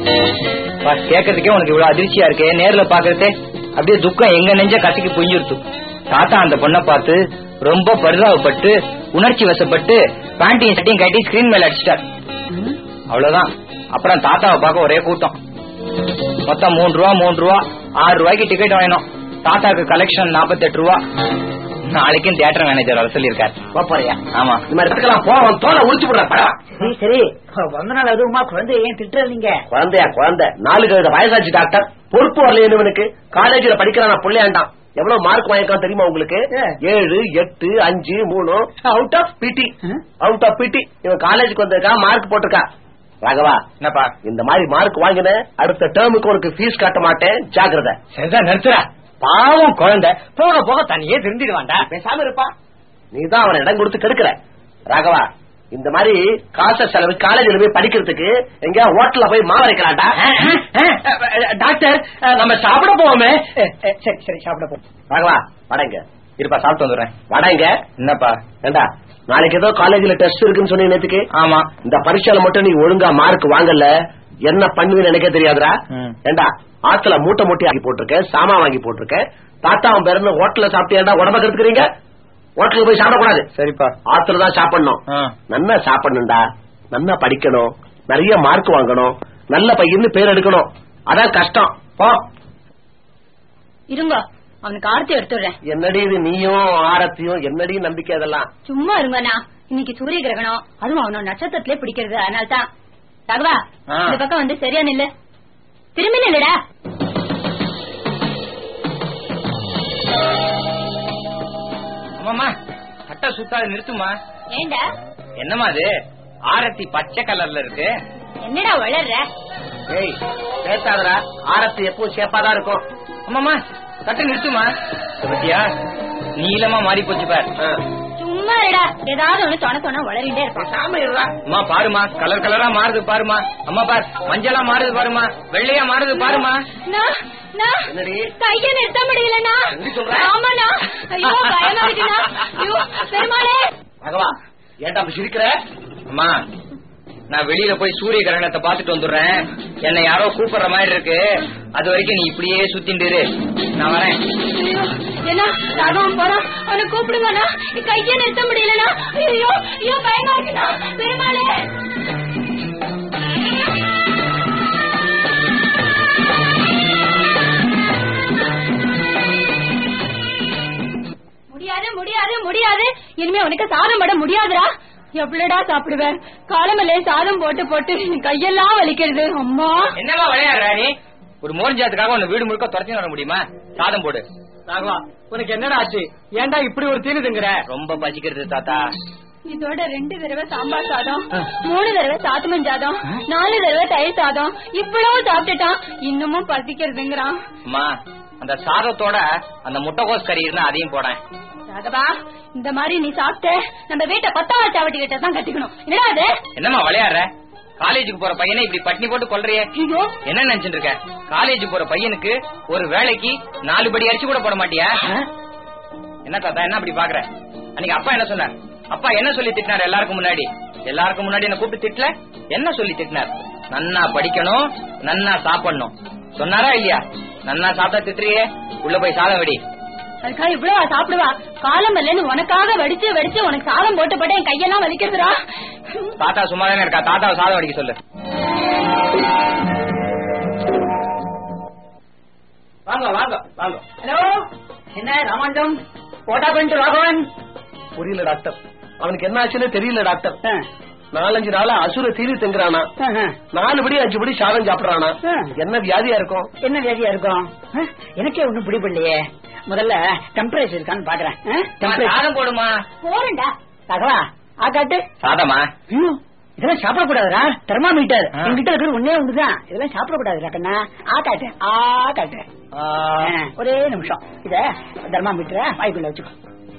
[SPEAKER 1] கேட்கறதுக்கே உனக்கு இவ்வளவு அதிர்ச்சியா இருக்கு, நேர்ல பாக்குறதே அப்படியே துக்கம் எங்க நெஞ்ச கட்டிக்கு புரிஞ்சிருத்து. தாத்தா அந்த பொண்ணை பார்த்து ரொம்ப பரிதாபப்பட்டு உணர்ச்சி வசப்பட்டு பேண்டையும் சட்டையும் கட்டி ஸ்கிரீன் மேல அடிச்சிட்டார். அவ்வளவுதான். அப்புறம் தாத்தாவை பார்க்க ஒரே கூட்டம். மொத்தம் 3 ரூபா 6 ரூபாய்க்கு டிக்கெட் வாங்கினோம். தாத்தாக்கு கலெக்ஷன் 48 ரூபா. நாளைக்கும் தியேட்டர் மேனேஜர் வர சொல்லியிருக்காரு.
[SPEAKER 3] போறியா?
[SPEAKER 1] ஆமா.
[SPEAKER 3] இந்த மாதிரி இடத்துக்கெல்லாம் போவோம், தோலை உழிச்சு விடுற படம்.
[SPEAKER 4] சரி, வந்த நாள் அதுவுமா குழந்தை ஏன் திட்டுறீங்க?
[SPEAKER 3] குழந்தையா குழந்தை 4 கழுத வயசாச்சு டாக்டர், பொறுப்பு வரலையே இவனுக்கு. காலேஜ்ல படிக்கிறான் பிள்ளையாண்டான். எவ்வளவு மார்க் வாங்கிருக்கான் தெரியுமா உங்களுக்கு? 7, 8, 5, 3 அவுட் ஆஃப் பிடி. அவுட் ஆஃப் பிடி. இவன் காலேஜுக்கு வந்திருக்கா, மார்க் போட்டிருக்கா. ராகவா,
[SPEAKER 1] என்னப்பா
[SPEAKER 3] இந்த மாதிரி மார்க் வாங்கின அடுத்த டேர்முக்கு உனக்கு ஃபீஸ் காட்ட மாட்டேன், ஜாக்கிரதை.
[SPEAKER 1] சரிதான், நிறுத்துற. பாவம் குழந்தை, போக போக தனியே திருந்திடுவான்டா.
[SPEAKER 3] பேசாம இருப்பா, நீதான் அவனை இடம் கொடுத்து கெடுக்கிற. ராகவா, இந்த மாதிரி காச செலவு காலேஜில் போய் படிக்கிறதுக்கு எங்க ஹோட்டல்ல போய் மாவரைக்கலாம்டா.
[SPEAKER 1] டாக்டர், நம்ம சாப்பிட போவோமே.
[SPEAKER 4] சரி சரி, சாப்பிட போ.
[SPEAKER 3] ராகவா வடங்க.
[SPEAKER 1] இருப்பா, சாப்பிட்டு வந்துடுறேன்.
[SPEAKER 3] வடங்க.
[SPEAKER 1] என்னப்பா?
[SPEAKER 3] ஏண்டா நாளைக்கு ஏதோ காலேஜ்ல டெஸ்ட் இருக்குன்னு சொன்னீங்க நேத்துக்கு.
[SPEAKER 1] ஆமா.
[SPEAKER 3] இந்த பரீட்சையில மட்டும் நீ ஒழுங்கா மார்க் வாங்கல, என்ன பண்ணுவீன்னு நினைக்க தெரியாதுரா. ஏண்டா ஆத்துல மூட்டை மூட்டை ஆகி போட்டிருக்க, சாமா வாங்கி போட்டிருக்க, தாத்தாவும் பேருன்னு ஹோட்டல்ல சாப்பிட்டியாண்டா உடம்ப கெடுத்துக்கிறீங்க. ஹோட்டலுக்கு போய் சாப்பிடக்கூடாது.
[SPEAKER 1] சரிப்பா.
[SPEAKER 3] ஆத்துல தான் சாப்பிடணும். நல்லா சாப்பிடணும்டா, நல்லா படிக்கணும், நிறைய மார்க் வாங்கணும், நல்ல பையன்னு பேர் எடுக்கணும். அதான் கஷ்டம். போ
[SPEAKER 2] இருங்க, அவனுக்கு ஆரத்தி எடுத்துடுறேன்.
[SPEAKER 3] என்னடி இது நீயும் ஆரத்தியும், என்னடி நம்பிக்கை அதெல்லாம்?
[SPEAKER 2] சும்மா இருங்கண்ணா, இன்னைக்கு சூரிய கிரகணம், அதுவும் அவனோட நட்சத்திரத்திலே பிடிக்கிறது, அதனால தான். ராகவா, இந்த பக்கம் வந்து சரியா நில்லு, திரும்பி நில்லுடா.
[SPEAKER 1] ஆமாமா, சட்டை சுத்தாது நிறுத்துமா.
[SPEAKER 2] ஏண்டா?
[SPEAKER 1] என்னமா அது ஆரத்தி பச்சை கலர்ல இருக்கு?
[SPEAKER 2] என்னடா வளர்ற?
[SPEAKER 3] ஏய் பேசாதடா, ஆரத்தி எப்பவும் சேப்பாதான் இருக்கும்.
[SPEAKER 1] ஆமாமா, சட்டை நிறுத்துமா. பத்தியா நீளமா மாறி போச்சு பார்.
[SPEAKER 2] சும்மா இருடா, ஏதாவது ஒண்ணு சொன்ன வளரிட்டே இருப்பான்.
[SPEAKER 3] சாம இருடா.
[SPEAKER 1] அம்மா பாருமா, கலர் கலரா மாறுது பாருமா. அம்மா பார், மஞ்சளா மாறுது பாருமா, வெள்ளையா மாறுது பாருமா.
[SPEAKER 2] கைய நிறுத்த முடியலண்ணா. ஆமாண்ணா, ஐயோ பயமா இருக்குண்ணா. ஐயோ பெருமாளே.
[SPEAKER 3] ராகவா, ஏன்டா அப்படி சிரிக்கிற?
[SPEAKER 1] அம்மா, நான் வெளியில போய் சூரிய கிரகணத்தை பாத்துட்டு வந்துடுறேன். என்னை யாரோ கூப்பிடுற மாதிரி இருக்கு, அது வரைக்கும் நீ இப்படியே சுத்திட்டு இரு, நான் வரேன்.
[SPEAKER 2] என்ன ராகவன் போறான், அவனை கூப்பிடுங்கண்ணா. கைய நிறுத்த முடியலண்ணா. ஐயோ ஐயோ பயமா இருக்குண்ணா. பெருமாளே. முடியாது முடியாது முடியாது, இனிமே உனக்கு சாதம் போட முடியாதுடா. எவ்வளவுடா சாப்பிடுவேன்? காலமல்ல சாதம் போட்டு போட்டு கையெல்லாம் வலிக்கிறது. அம்மா,
[SPEAKER 1] என்னமா விளையாடுற நீ? ஒரு மோர்ஜாத்துக்காக உன்னை வீடு முழுக்க துரத்தி வர முடியுமா? சாதம் போடு.
[SPEAKER 4] ராகவா, உனக்கு என்னடா ஆச்சு? ஏன்டா இப்படி ஒரு தீனுதுங்கிற?
[SPEAKER 1] ரொம்ப பசிக்கிறது தாத்தா.
[SPEAKER 2] இதோட 2 தடவை சாம்பார் சாதம், 3 தடவை சாத்துமன் சாதம், 4 தடவை தயிர் சாதம், இவ்வளவு சாப்பிட்டுட்டான், இன்னமும் பசிக்கிறதுங்கிறான்.
[SPEAKER 1] அம்மா, அந்த சாதத்தோட அந்த முட்டைகோஸ் கறி இருந்தா அதையும் போட.
[SPEAKER 2] ராகவா, இந்த மாதிரி நீ சாப்பிட்ட நம்ம வீட்டை 10வது சாவட்டி கிட்ட தான் கட்டிக்கணும். என்னடா அது?
[SPEAKER 1] என்னம்மா விளையாடுற?
[SPEAKER 6] காலேஜுக்கு போற பையனை இப்படி பட்டினி போட்டு கொல்றியே, என்ன நினைச்சிட்டு இருக்க? காலேஜ் போற பையனுக்கு ஒரு வேலைக்கு 4 படி அரிசி கூட போட மாட்டியா? என்ன தாத்தா என்ன அப்படி பாக்குற? அன்னைக்கு அப்பா என்ன சொன்னார்? அப்பா என்ன சொல்லி திட்டினார்? எல்லாருக்கும் முன்னாடி என்ன கூப்பிட்டு திட்டல? என்ன சொல்லி திட்டினார்? நன்னா படிக்கணும், நன்னா சாப்பிடணும் சொன்னாரா இல்லையா? நன்னா சாப்பிட்டா திட்டுறியே, உள்ள போய் சாதம் வெடி.
[SPEAKER 2] அதுக்காக இவ்வளவு சாப்பிடுவா? காலம் இல்லன்னு உனக்காக வடிச்சு வடிச்சு உனக்கு சாதம் போட்டு போட்டு என் கையெல்லாம் வலிக்கிறதுரா.
[SPEAKER 6] தாத்தா சும்மா தானே இருக்கா? தாத்தாவை சாதம் வடிக்க சொல்லு.
[SPEAKER 1] வாங்க வாங்க வாங்க.
[SPEAKER 4] ஹலோ, என்ன ராமாண்டம் போட்டா பண்ணிட்டு ராகவன்?
[SPEAKER 3] புரியல டாக்டர், அவனுக்கு என்ன ஆச்சுன்னு தெரியல டாக்டர். 4-5 நாளா அசுர தீனி திங்குறானா, 4 படி 5 படி சாதம் சாப்பிடறானா. என்ன வியாதியா இருக்கும்?
[SPEAKER 4] என்ன வியாதியா இருக்கும்? எனக்கே ஒண்ணும் பிடிபடலையே. முதல்ல டெம்பரேச்சர் இருக்கான்னு பாக்குறேன்.
[SPEAKER 6] சாதம் போடுமா?
[SPEAKER 2] போறேன்டா.
[SPEAKER 4] தகவா ஆகாட்டு
[SPEAKER 6] சாதமா?
[SPEAKER 4] இதெல்லாம் சாப்பிடக்கூடாதுடா. தெர்மாமீட்டர் என்கிட்ட இருக்கிறது ஒன்னே ஒண்ணுதான். இதெல்லாம் சாப்பிடக்கூடாதுடா கண்ணா. ஆகாட்டு ஆகாட்டு. ஒரே நிமிஷம், இத தெர்மாமீட்டரை வாய்க்குள்ள வச்சுக்கோ.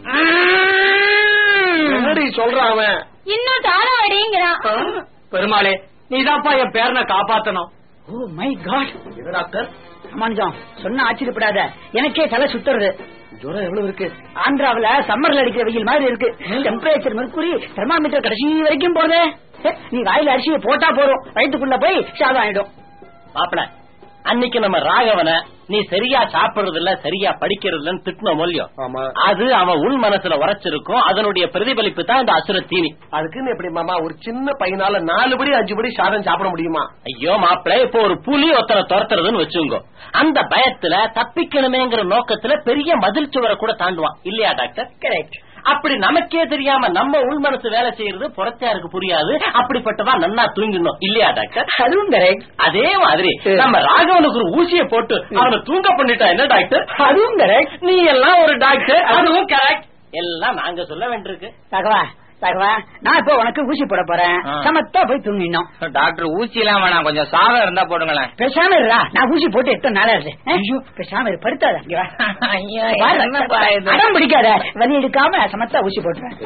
[SPEAKER 3] என்னடி சொல்றான் அவன்?
[SPEAKER 2] இன்னும் தாளம் அடிங்கிறான்.
[SPEAKER 1] பெருமாளே, நீதான்ப்பா என் பேரனை காப்பாத்தணும்.
[SPEAKER 4] Oh my god.
[SPEAKER 3] இது டாக்டர்
[SPEAKER 4] ராமானுஜம் சொன்ன ஆச்சரியப்படாத, எனக்கே தலை சுத்துறது.
[SPEAKER 3] ஜுரம் எவ்வளவு இருக்கு?
[SPEAKER 4] ஆந்திராவில சம்மர்ல அடிக்கிற வெயில் மாதிரி இருக்கு. டெம்பரேச்சர் மெர்க்குரி தெர்மாமீட்டர் கடைசி வரைக்கும் போதே. நீ வாயில அரிசியை போட்டா போறோம், வயிற்றுக்குள்ள போய் சாதம் ஆயிடும்.
[SPEAKER 1] மாப்பிள, அன்னைக்கு நம்ம ராகவனை நீ சரியா சாப்பிடுறது இல்ல, சரியா படிக்கிறது இல்லன்னு திட்டின மூலியம். அது அவன் உள் மனசுல உரைச்சிருக்கும். அதனுடைய பிரதிபலிப்பு தான் இந்த அசுர தீனி.
[SPEAKER 3] அதுக்குன்னு எப்படி மாமா ஒரு சின்ன பையனால 4 படி 5 படி சாதம் சாப்பிட முடியுமா?
[SPEAKER 1] ஐயோ மாப்பிள, இப்போ ஒரு புலி ஒருத்தனை துரத்துறதுன்னு வச்சுங்க, அந்த பயத்துல தப்பிக்கணுமேங்கிற நோக்கத்துல பெரிய மதில் சுவரை கூட தாண்டுவான் இல்லையா டாக்டர்?
[SPEAKER 4] கரெக்ட்.
[SPEAKER 1] அப்படி நமக்கே தெரியாம நம்ம உள் மனசு வேலை செய்யறது புறத்தாருக்கு புரியாது. அப்படிப்பட்டவா நன்னா தூங்கிடணும் இல்லையா டாக்டர்?
[SPEAKER 4] அதுவும் கரெக்ட்.
[SPEAKER 1] அதே மாதிரி நம்ம ராகவனுக்கு ஒரு ஊசியை போட்டு அவனை தூங்க பண்ணிட்டா என்ன டாக்டர்?
[SPEAKER 4] அதுவும் கரெக்ட்.
[SPEAKER 1] நீ எல்லாம் ஒரு டாக்டர், அதுவும் கரெக்ட். எல்லாம் நாங்க சொல்ல வேண்டியிருக்கு.
[SPEAKER 4] தகவா தகவா, நான் இப்போ உனக்கு ஊசி போட போறேன். சமத்தா போய் தூங்கிடணும்.
[SPEAKER 6] டாக்டர் ஊசி எல்லாம் வேணாம், கொஞ்சம் சாதம் இருந்தா போடுங்களேன்.
[SPEAKER 4] பேசாம இருடா, நான் ஊசி போட்டு எத்தனை நாளா இருக்கு. ஐயோ பேசாம இரு, படுத்தாத. அடம் பிடிக்காத, வலி எடுக்காம சமத்தா ஊசி போட்டுறேன்.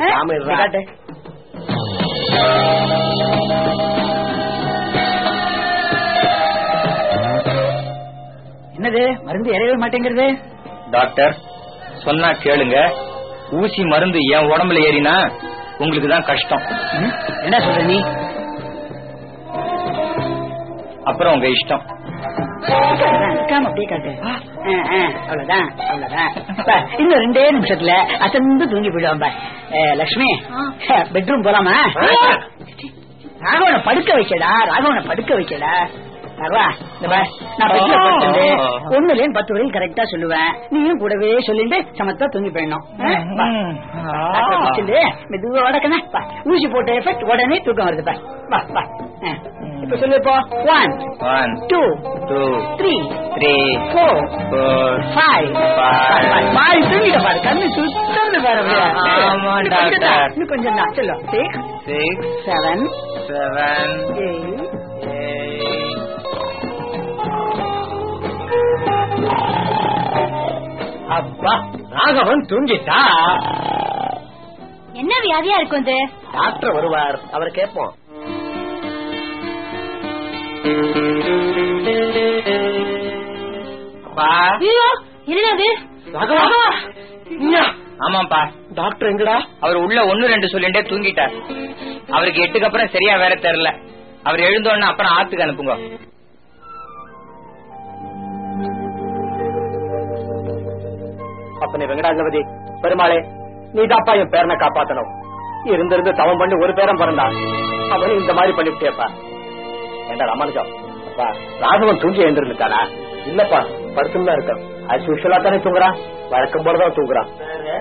[SPEAKER 4] என்னது மருந்து ஏறவே மாட்டேங்கிறது?
[SPEAKER 6] டாக்டர் சொன்னா கேளுங்க, ஊசி மருந்து என் உடம்புல ஏறினா உங்களுக்கு தான் கஷ்டம்.
[SPEAKER 4] என்ன சொல்ற நீ?
[SPEAKER 6] அப்புறம் உங்க இஷ்டம்.
[SPEAKER 4] அப்படியே காட்டு. அவ்வளவுதான் அவ்வளவுதான். இன்னும் 2 நிமிஷத்துல அசந்து தூங்கி போயிடுவான். லட்சுமி, பெட்ரூம் போலாமா? ராகவனை படுக்க வைக்கடா, ராகவனை படுக்க வைக்கடா. நான் பெட்ல படுத்து 1லேருந்து 10 வரையும் கரெக்டா சொல்லுவேன். நீயும் கூடவே சொல்லிட்டு சமத்தா தூங்கி போயிடணும். மெதுவா வடக்கண்ணா, ஊசி போட்ட எஃபெக்ட் உடனே தூக்கம் வருது. இப்ப சொல்லுப்போ 1 2 3 4 5 தூங்கிட்ட பாரு, கண்ணு சுத்தம் பாரு. இன்னும் கொஞ்சம் தான் சொல்லும். 6 7 8
[SPEAKER 1] அப்பா, ராகவன் தூங்கிட்டா.
[SPEAKER 2] என்ன வியாதியா இருக்கும்?
[SPEAKER 3] டாக்டர் வருவார், அவரை கேட்போம்.
[SPEAKER 6] ஆமாப்பா,
[SPEAKER 3] டாக்டர் எங்கடா?
[SPEAKER 6] அவர் உள்ள 1 2 சொல்லிட்டே தூங்கிட்டார். அவருக்கு 8க்கு அப்புறம் சரியா வேற தெரியல. அவர் எழுந்தோன்னு அப்புறம் ஆத்துக்கு அனுப்புங்க.
[SPEAKER 1] அப்பனே வெங்கடாஜலபதி, பெருமாளே, நீதாப்பா என் பேரனை காப்பாத்தணும். இருந்திருந்து தவம் பண்ணி ஒரு பேரம் பிறந்தா, அவனும் இந்த மாதிரி பண்ணிவிட்டேப்பா. ஏண்டா ராமானுஜம், அப்பா ராகவன் தூங்கி எழுந்திருக்கானா? இல்லப்பா, படுத்துன்னு தான் இருக்கான். அது யூஷுவலா தானே தூங்குறான், வழக்கம் போலதான் தூங்குறான்.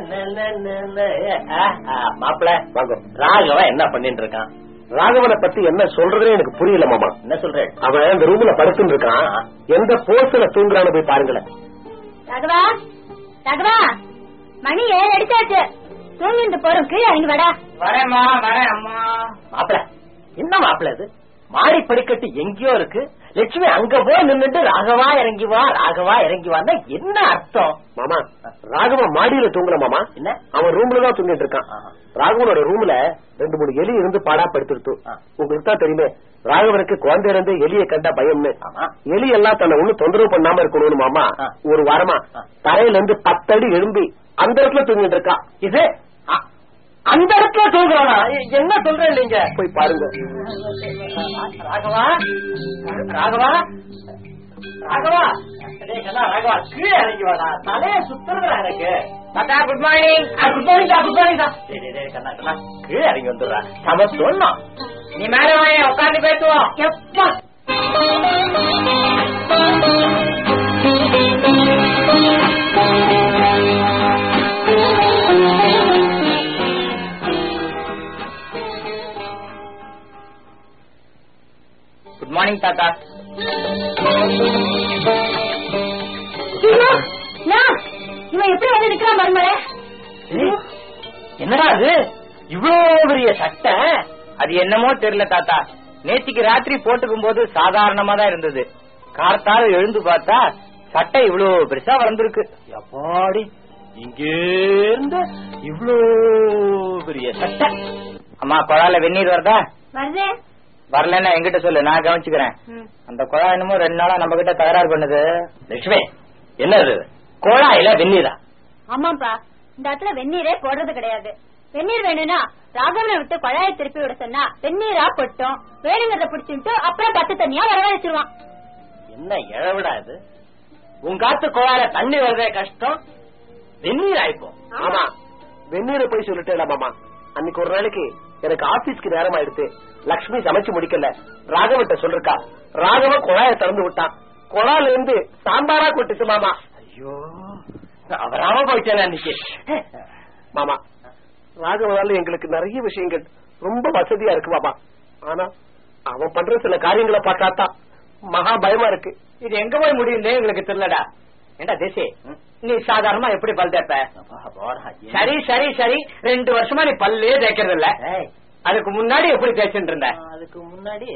[SPEAKER 1] மாப்பிள்ள வாங்க, ராகவன் என்ன பண்ணிட்டு இருக்கான்?
[SPEAKER 3] ராகவனை பத்தி என்ன சொல்றதுன்னு எனக்கு புரியல மாமா.
[SPEAKER 1] என்ன சொல்றேன்?
[SPEAKER 3] அவன் இந்த ரூம்ல படுத்துன்னு இருக்கான். எந்த போஸ்ட்ல தூங்குறான்னு போய் பாருங்களேன்.
[SPEAKER 2] ராகவா ராகவா, மணி 7 அடிச்சாச்சு. தூங்கிட்டு போறோம், கீழே இறங்கி வாடா.
[SPEAKER 6] வரேம்மா, வரேன் அம்மா.
[SPEAKER 1] மாப்பிள்ள என்ன மாப்பிள்ள இது?
[SPEAKER 3] மாடி படிக்கட்டு எங்கேயோ இருக்கு. லட்சுமி அங்க போய் நின்னுட்டு ராகவா இறங்கி வா ராகவா இறங்கி வான்னா என்ன அர்த்தம்? மாமா, ராகவா மாடியில தூங்கல மாமா. என்ன, அவன் ரூம்ல தான் தூங்கிட்டு இருக்கான். ராகவனோட ரூம்ல 2-3 எலி இருந்து பாடா படுத்துட்டு. உங்களுக்கு தான் தெரியுமே, ராகவனுக்கு குழந்தை இருந்து எலியை கண்டா பயம்னு. எலி எல்லாம் தன்னை ஒண்ணு தொந்தரவு பண்ணாம இருக்கணும்னு மாமா ஒரு வாரமா தரையில இருந்து 10 அடி எழும்பி அந்த இடத்துல தூங்கிட்டு இருக்கான். இது அந்த இடத்துல தூங்குறானா? என்ன சொல்றேன் நீங்க, போய் பாருங்க. ராகவா ராகவா ராகவா ராகவா கீழே இறங்கி வாடா, தலைய சுத்துறா எனக்கு. Good morning. Good morning good morning. கீழே இறங்கி வந்துடுறா. நம்ம சொன்னோம் நீ மேல வாங்க, உட்காந்து பேசுவோம். எப்பா
[SPEAKER 6] குட் மார்னிங் தாத்தா.
[SPEAKER 2] இவன் எப்படி வந்து நிக்கிறான் மருமலை?
[SPEAKER 6] என்னடா அது இவ்வளவு பெரிய சட்டை? அது என்னமோ தெரியல தாத்தா, நேத்திக்கு ராத்திரி போட்டுக்கும் போது சாதாரணமா தான் இருந்தது. கார்த்தால எழுந்து பார்த்தா சட்டை இவ்வளவு பெருசா வளர்ந்துருக்கு.
[SPEAKER 3] எப்பாடி இங்கே இருந்து இவ்வளவு பெரிய சட்டை?
[SPEAKER 6] அம்மா, குழால வெந்நீர் வருதா?
[SPEAKER 2] வருது.
[SPEAKER 6] வரலன்னா என்கிட்ட சொல்லு, நான் கவனிச்சுக்கிறேன். அந்த குழா என்னமோ 2 நாளா நம்ம கிட்ட தகராறு பண்ணுது.
[SPEAKER 3] லட்சுமி, என்னது குழாயில வெந்நீரா?
[SPEAKER 2] ஆமாப்பா, இந்த இடத்துல வெந்நீரே போடுறது கிடையாது. வெந்நீர் வேணும்னா ராகவனை விட்டு குழாயை திருப்பி விட சொன்னா வெந்நீரா கொட்டும். வேணுங்கிறத பிடிச்சிட்டு அப்புறம் பத்து தண்ணியா வரவழைச்சிருவான்.
[SPEAKER 3] என்ன இழவிடா இது? உன் காத்து குழாயில தண்ணி வருதே கஷ்டம், வெந்நீர் ஆயிப்போம். ஆமா, வெந்நீரை போய் சொல்லிட்டேன் மாமா. அன்னைக்கு ஒரு நாளைக்கு எனக்கு ஆபீஸ்க்கு நேரம் ஆயிடுத்து. லட்சுமி சமைச்சு முடிக்கல. ராகவட்ட சொல்லிருக்கா. ராகவ குழாய திறந்து விட்டான். குழாயில இருந்து சாம்பாரா கொட்டுச்சு மாமா. ஐயோ, அவராம போயிட்டேன் அன்னைக்கு. மாமா, ராகவனால எங்களுக்கு நிறைய விஷயங்கள் ரொம்ப வசதியா இருக்கு மாமா. ஆனா அவன் பண்ற சில காரியங்களை பார்த்தாத்தான் மகா பயமா இருக்கு.
[SPEAKER 1] இது எங்க போய் முடியும்னே எங்களுக்கு தெரியலடா. ஏண்டா தேசி, நீ சாதாரணமா எப்படி பல் தேப்ப? சரி சரி சரி, 2 வருஷமா நீ பல்லே தேய்க்கிறது இல்ல. அதுக்கு முன்னாடி எப்படி தேய்ச்சிட்டு இருந்த?
[SPEAKER 3] அதுக்கு முன்னாடி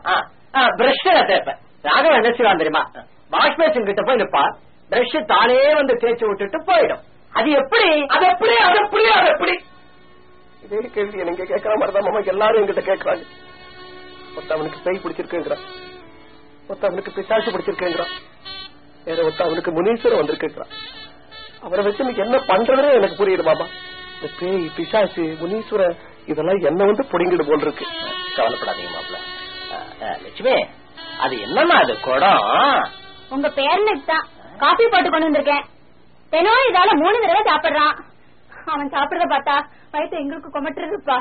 [SPEAKER 1] பிரஷ்ல தேப்ப. ராகவன் என்ன செய்வான் தெரியுமா? வாஷ் பேசின் கிட்ட போய் நிப்பா, பிரஷ் தானே வந்து தேய்ச்சி விட்டுட்டு போயிடும். அது எப்படி அது எப்படி அது எப்படி அது எப்படி?
[SPEAKER 3] இதே கேள்வி எனக்கு கேட்கற மாதிரிதான் மாமா எல்லாரும் என்கிட்ட கேட்கறாங்க. ஒருத்தவனுக்கு பேய் பிடிச்சிருக்குங்கிறான், ஒருத்தவனுக்கு பிசாசு பிடிச்சிருக்குங்கிறான், வேற ஒருத்தவனுக்கு முனீஸ்வரன் வந்திருக்குங்கிறான். அவரை வச்சு நீ என்ன பண்றதுன்னு எனக்கு புரியுது மாமா. இந்த பேய் பிசாசு முனீஸ்வரன் இதெல்லாம் என்ன வந்து புடிங்கிடு போல் இருக்கு. கவலைப்படாதீங்க மாப்பிள்ள. லட்சுமி, அது என்னமா அது குடம்?
[SPEAKER 2] உங்க பேரனுக்கு தான் காபி போட்டு கொண்டு வந்திருக்கேன். தினம் இதால 3 தடவை சாப்பிடுறான். அவன் சாப்பிடுறத பார்த்தா வயிற்று எங்களுக்கு கொமட்டுருப்பா.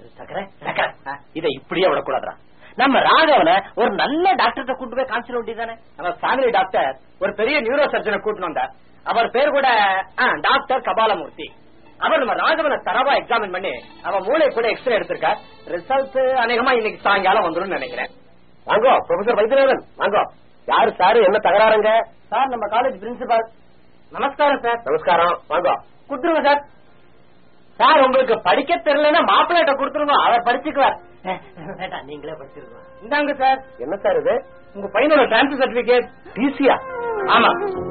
[SPEAKER 3] இதை இப்படியே விடக்கூடாதா? நம்ம ராகவனை ஒரு நல்ல டாக்டர்கிட்ட கூட்டு போய் காமிச்சிட வேண்டியதானே?
[SPEAKER 1] நம்ம ஃபேமிலி டாக்டர் ஒரு பெரிய நியூரோ சர்ஜனை கூட்டிட்டு வந்தார். அவர் பேர் கூட டாக்டர் கபாலமூர்த்தி. அவர் நம்ம ராகவனை தரவா எக்ஸாமின் பண்ணி அவன் மூளை கூட எக்ஸ்ரே எடுத்திருக்கார். ரிசல்ட் அநேகமா இன்னைக்கு சாயங்காலம் வந்துடும் நினைக்கிறேன்.
[SPEAKER 3] வாங்கோ ப்ரொஃபசர் வைத்தியநாதன், வாங்கோ. யாரு சாரு, என்ன தகராறுங்க?
[SPEAKER 1] சார், நம்ம காலேஜ் பிரின்சிபால். நமஸ்காரம் சார்.
[SPEAKER 3] நமஸ்காரம், வாங்கோ.
[SPEAKER 1] கொடுத்துருங்க சார். சார், உங்களுக்கு படிக்க தெரியலன்னா மாப்பிள்ளைகிட்ட கொடுத்துருங்க, அவர் படிச்சுக்குவார்.
[SPEAKER 3] நீங்களே படிச்சிருக்கோம்.
[SPEAKER 1] இந்தாங்க சார்.
[SPEAKER 3] என்ன சார் இது?
[SPEAKER 1] உங்க பையனோட டிரான்ஸ்பர் சர்டிபிகேட்.
[SPEAKER 3] டிசியா?
[SPEAKER 1] ஆமா,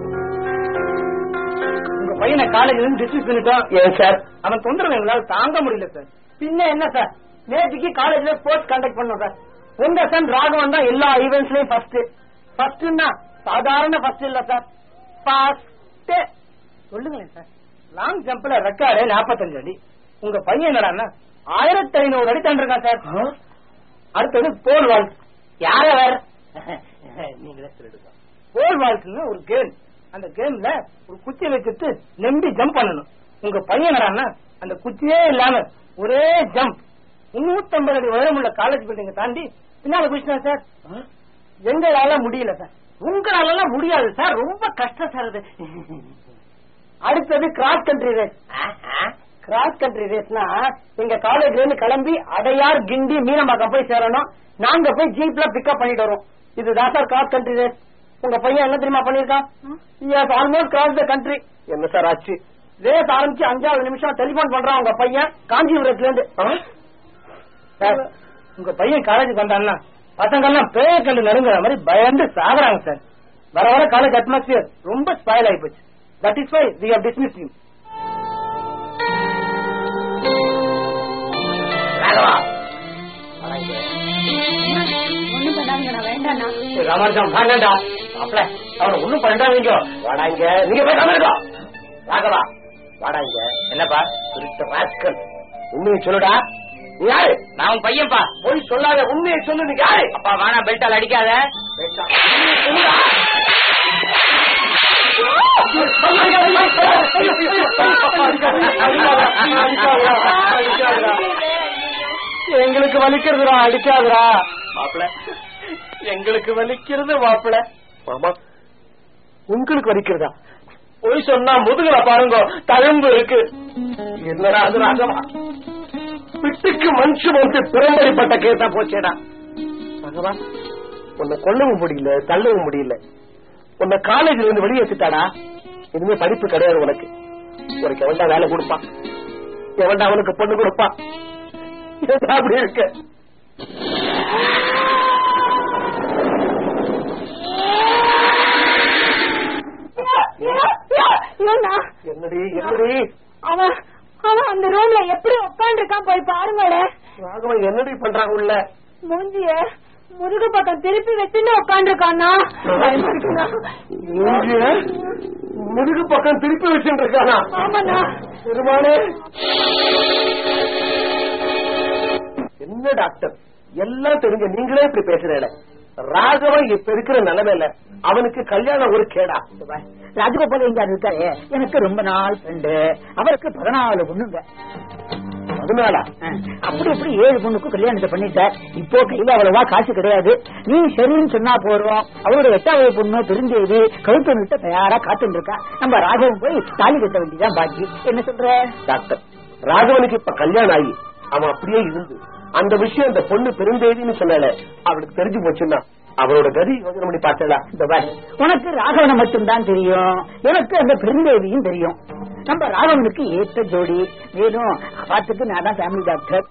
[SPEAKER 1] உங்க பையனை காலேஜ்ல இருந்து டிஸ்மிஸ் பண்ணிட்டோம்.
[SPEAKER 3] ஏன் சார்?
[SPEAKER 1] அவன் தொந்தரவு எங்களால தாங்க முடியல சார். பின்ன என்ன சார், நேற்றுக்கு காலேஜ்ல ஸ்போர்ட்ஸ் கண்டக்ட் பண்ணோம் சார். உங்க சன் ராகவன் தான் எல்லா ஈவெண்ட்ஸ்லயும் ஃபர்ஸ்ட். ஃபர்ஸ்ட்னா சாதாரண ஃபர்ஸ்ட் இல்ல சார், ஃபர்ஸ்ட். சொல்லுங்களேன் சார், லாங் ஜம்ப்ல ரெக்கார்டு 45 அடி. உங்க பையன் என்னடா 1500 அடி தாண்டிருக்கான் சார். அடுத்தது போல் வால்ஸ். யார வேற
[SPEAKER 3] நீங்களே சொல்லிடுங்க.
[SPEAKER 1] போல் வால்ஸ்னு ஒரு கேம். அந்த கேம்ல ஒரு குச்சியை வச்சுட்டு நம்பி ஜம்ப் பண்ணணும். உங்க பையன் என்னடா அந்த குச்சியே இல்லாம ஒரே ஜம்ப் 350 அடி உயரமுள்ள காலேஜ் பில்டிங்க தாண்டி பின்னால குச்சினா சார். எங்களால முடியல சார். உங்களால முடியாது சார், ரொம்ப கஷ்டம் சார் அது. அடுத்தது cross country race. Cross country ரேஸ்னா எங்க காலேஜ்ல இருந்து கிளம்பி அடையார், கிண்டி, மீனம்பாக்கம் போய் சேரணும். நாங்க போய் ஜீப்ல பிக்கப் பண்ணிட்டு வரோம். இதுதான் சார் கிராஸ் கண்ட்ரி ரேஸ். உங்க பையன் என்ன தெரியுமா பண்ணிருக்கான்? Almost cross the country.
[SPEAKER 3] என்ன சார் ஆச்சு?
[SPEAKER 1] ரேஸ் ஆரம்பிச்சு 5வது நிமிஷம் டெலிபோன் பண்றான் உங்க பையன் காஞ்சிபுரத்துல இருந்து. சார், உங்க பையன் காலேஜுக்கு வந்தான்னா
[SPEAKER 4] பசங்க எல்லாம் பேய கல்லு நடுங்கிற மாதிரி பயந்து சாகுறாங்க சார். வர வர காலேஜ் அட்மாஸ்பியர் ரொம்ப ஸ்பாயில் ஆகி போச்சு. That is why we have dismissed him.
[SPEAKER 1] Ramanujam வாங்கடா மாப்பிள, அவனை ஒண்ணும் பண்ணிட்டாங்க.
[SPEAKER 3] வாடாங்க, நீங்க பேசாம ராகவா வாடாங்க.
[SPEAKER 6] என்னப்பா?
[SPEAKER 3] ராஸ்கல், உண்மையை சொல்லுடா. நீ யாரு?
[SPEAKER 6] நான் உன் பையன்பா.
[SPEAKER 3] போய் சொல்லாத, உண்மையை சொல்லு. நீ யாரு?
[SPEAKER 6] அப்பா வானா பெல்ட்டால் அடிக்காத.
[SPEAKER 4] எங்களுக்கு வலிக்கிறதுடா, அடிக்காதுடா
[SPEAKER 3] மாப்பிள. எங்களுக்கு வலிக்கிறது மாப்பிள. மாமா, உங்களுக்கு வலிக்கிறதா? போய் சொன்னா முதுகுல பாருங்க தழும்பு இருக்கு. என்னடா அது ராகவா? பிட்டுக்கு மனுஷன் வந்து பிறம்படிப்பட்ட கேட்டா போச்சேடா. ராகவா, உன்னை கொல்லவும் முடியல, தள்ளவும் முடியல. உன்னை காலேஜ்ல இருந்து வெளியேற்றிட்டாடா. இனிமே படிப்பு கிடையாது உனக்கு. உனக்கு எவன்டா வேலை கொடுப்பான்? எவன்டா அவனுக்கு பொண்ணு கொடுப்பான்? அப்படி இருக்க என்னடி என்னடி?
[SPEAKER 2] அவன் அந்த ரூம்ல எப்படி உட்காந்து இருக்கான் போய் பாருங்களே.
[SPEAKER 3] ராகவன் என்னடி பண்றாங்க உள்ள?
[SPEAKER 2] மூஞ்சிய முருகு பக்கம் திருப்பி வச்சுன்னு உட்காந்து இருக்கானா?
[SPEAKER 3] முதுகு பக்கம் திருப்பி வச்சுட்டு இருக்கானா?
[SPEAKER 2] ஆமாண்ணா.
[SPEAKER 3] பெருமானே, என்ன டாக்டர் எல்லாம் தெரிஞ்ச நீங்களே இப்படி பேசுறேன். ராகவன் இப்ப இருக்கிற நிலைமையில அவனுக்கு கல்யாணம் ஒரு கேடா?
[SPEAKER 4] ராஜகோபால் எங்க இருக்காரு, எனக்கு ரொம்ப நாள் ஃப்ரெண்டு. அவருக்கு 14 பொண்ணுங்க.
[SPEAKER 3] 14?
[SPEAKER 4] அப்படி எப்படி 7 பொண்ணுக்கும் கல்யாணத்தை பண்ணிட்டார். இப்போ கையில அவ்வளவா காசு கிடையாது. நீ சரின்னு சொன்னா போறோம். அவரோட 8வது பொண்ணு தெரிஞ்சது கழுத்து நிட்டு தயாரா காத்துட்டு இருக்கா. நம்ம ராகவன் போய் தாலி கட்ட வேண்டியதான் பாக்கி. என்ன சொல்ற
[SPEAKER 3] டாக்டர்? ராகவனுக்கு இப்ப கல்யாணம் ஆகி அவன் அப்படியே இருந்து அந்த விஷயம் அந்த பொண்ணு பெருந்தேதின்னு சொன்னால அவனுக்கு தெரிஞ்சு போச்சுன்னா அவரோட கதி யோசனை பண்ணி பார்த்தா?
[SPEAKER 4] உனக்கு ராகவனை மட்டும்தான் தெரியும், எனக்கு அந்த பெருந்தேவியும் தெரியும். நம்ம ராகவனுக்கு ஏற்ற ஜோடி. மேலும் அப்பாத்துக்கு நான் தான் ஃபேமிலி டாக்டர்.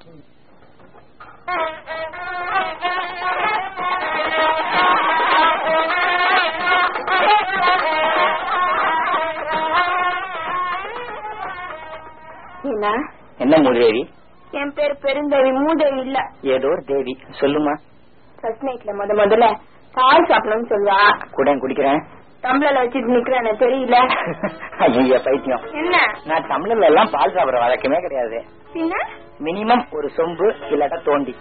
[SPEAKER 6] என்ன மூதேவி?
[SPEAKER 2] என் பேர் பெருந்தேவி, மூதேவி இல்ல.
[SPEAKER 6] ஏதோ ஒரு தேவி. சொல்லுமா.
[SPEAKER 2] ஃபர்ஸ்ட் நைட்ல முதல்ல பால் சாப்பிடணும்னு சொல்லுவா.
[SPEAKER 6] கூட குடிக்கிறேன்.
[SPEAKER 2] டம்ளர்ல வச்சுட்டு நிக்கிறேன், தெரியல.
[SPEAKER 6] ஐயா பைத்தியம்.
[SPEAKER 2] என்ன?
[SPEAKER 6] நான் டம்ளர்ல எல்லாம் பால் சாப்பிடுற வழக்கமே கிடையாது.
[SPEAKER 2] பின்ன
[SPEAKER 6] மினிமம் ஒரு சொம்பு இல்லாட்டா தோண்டி.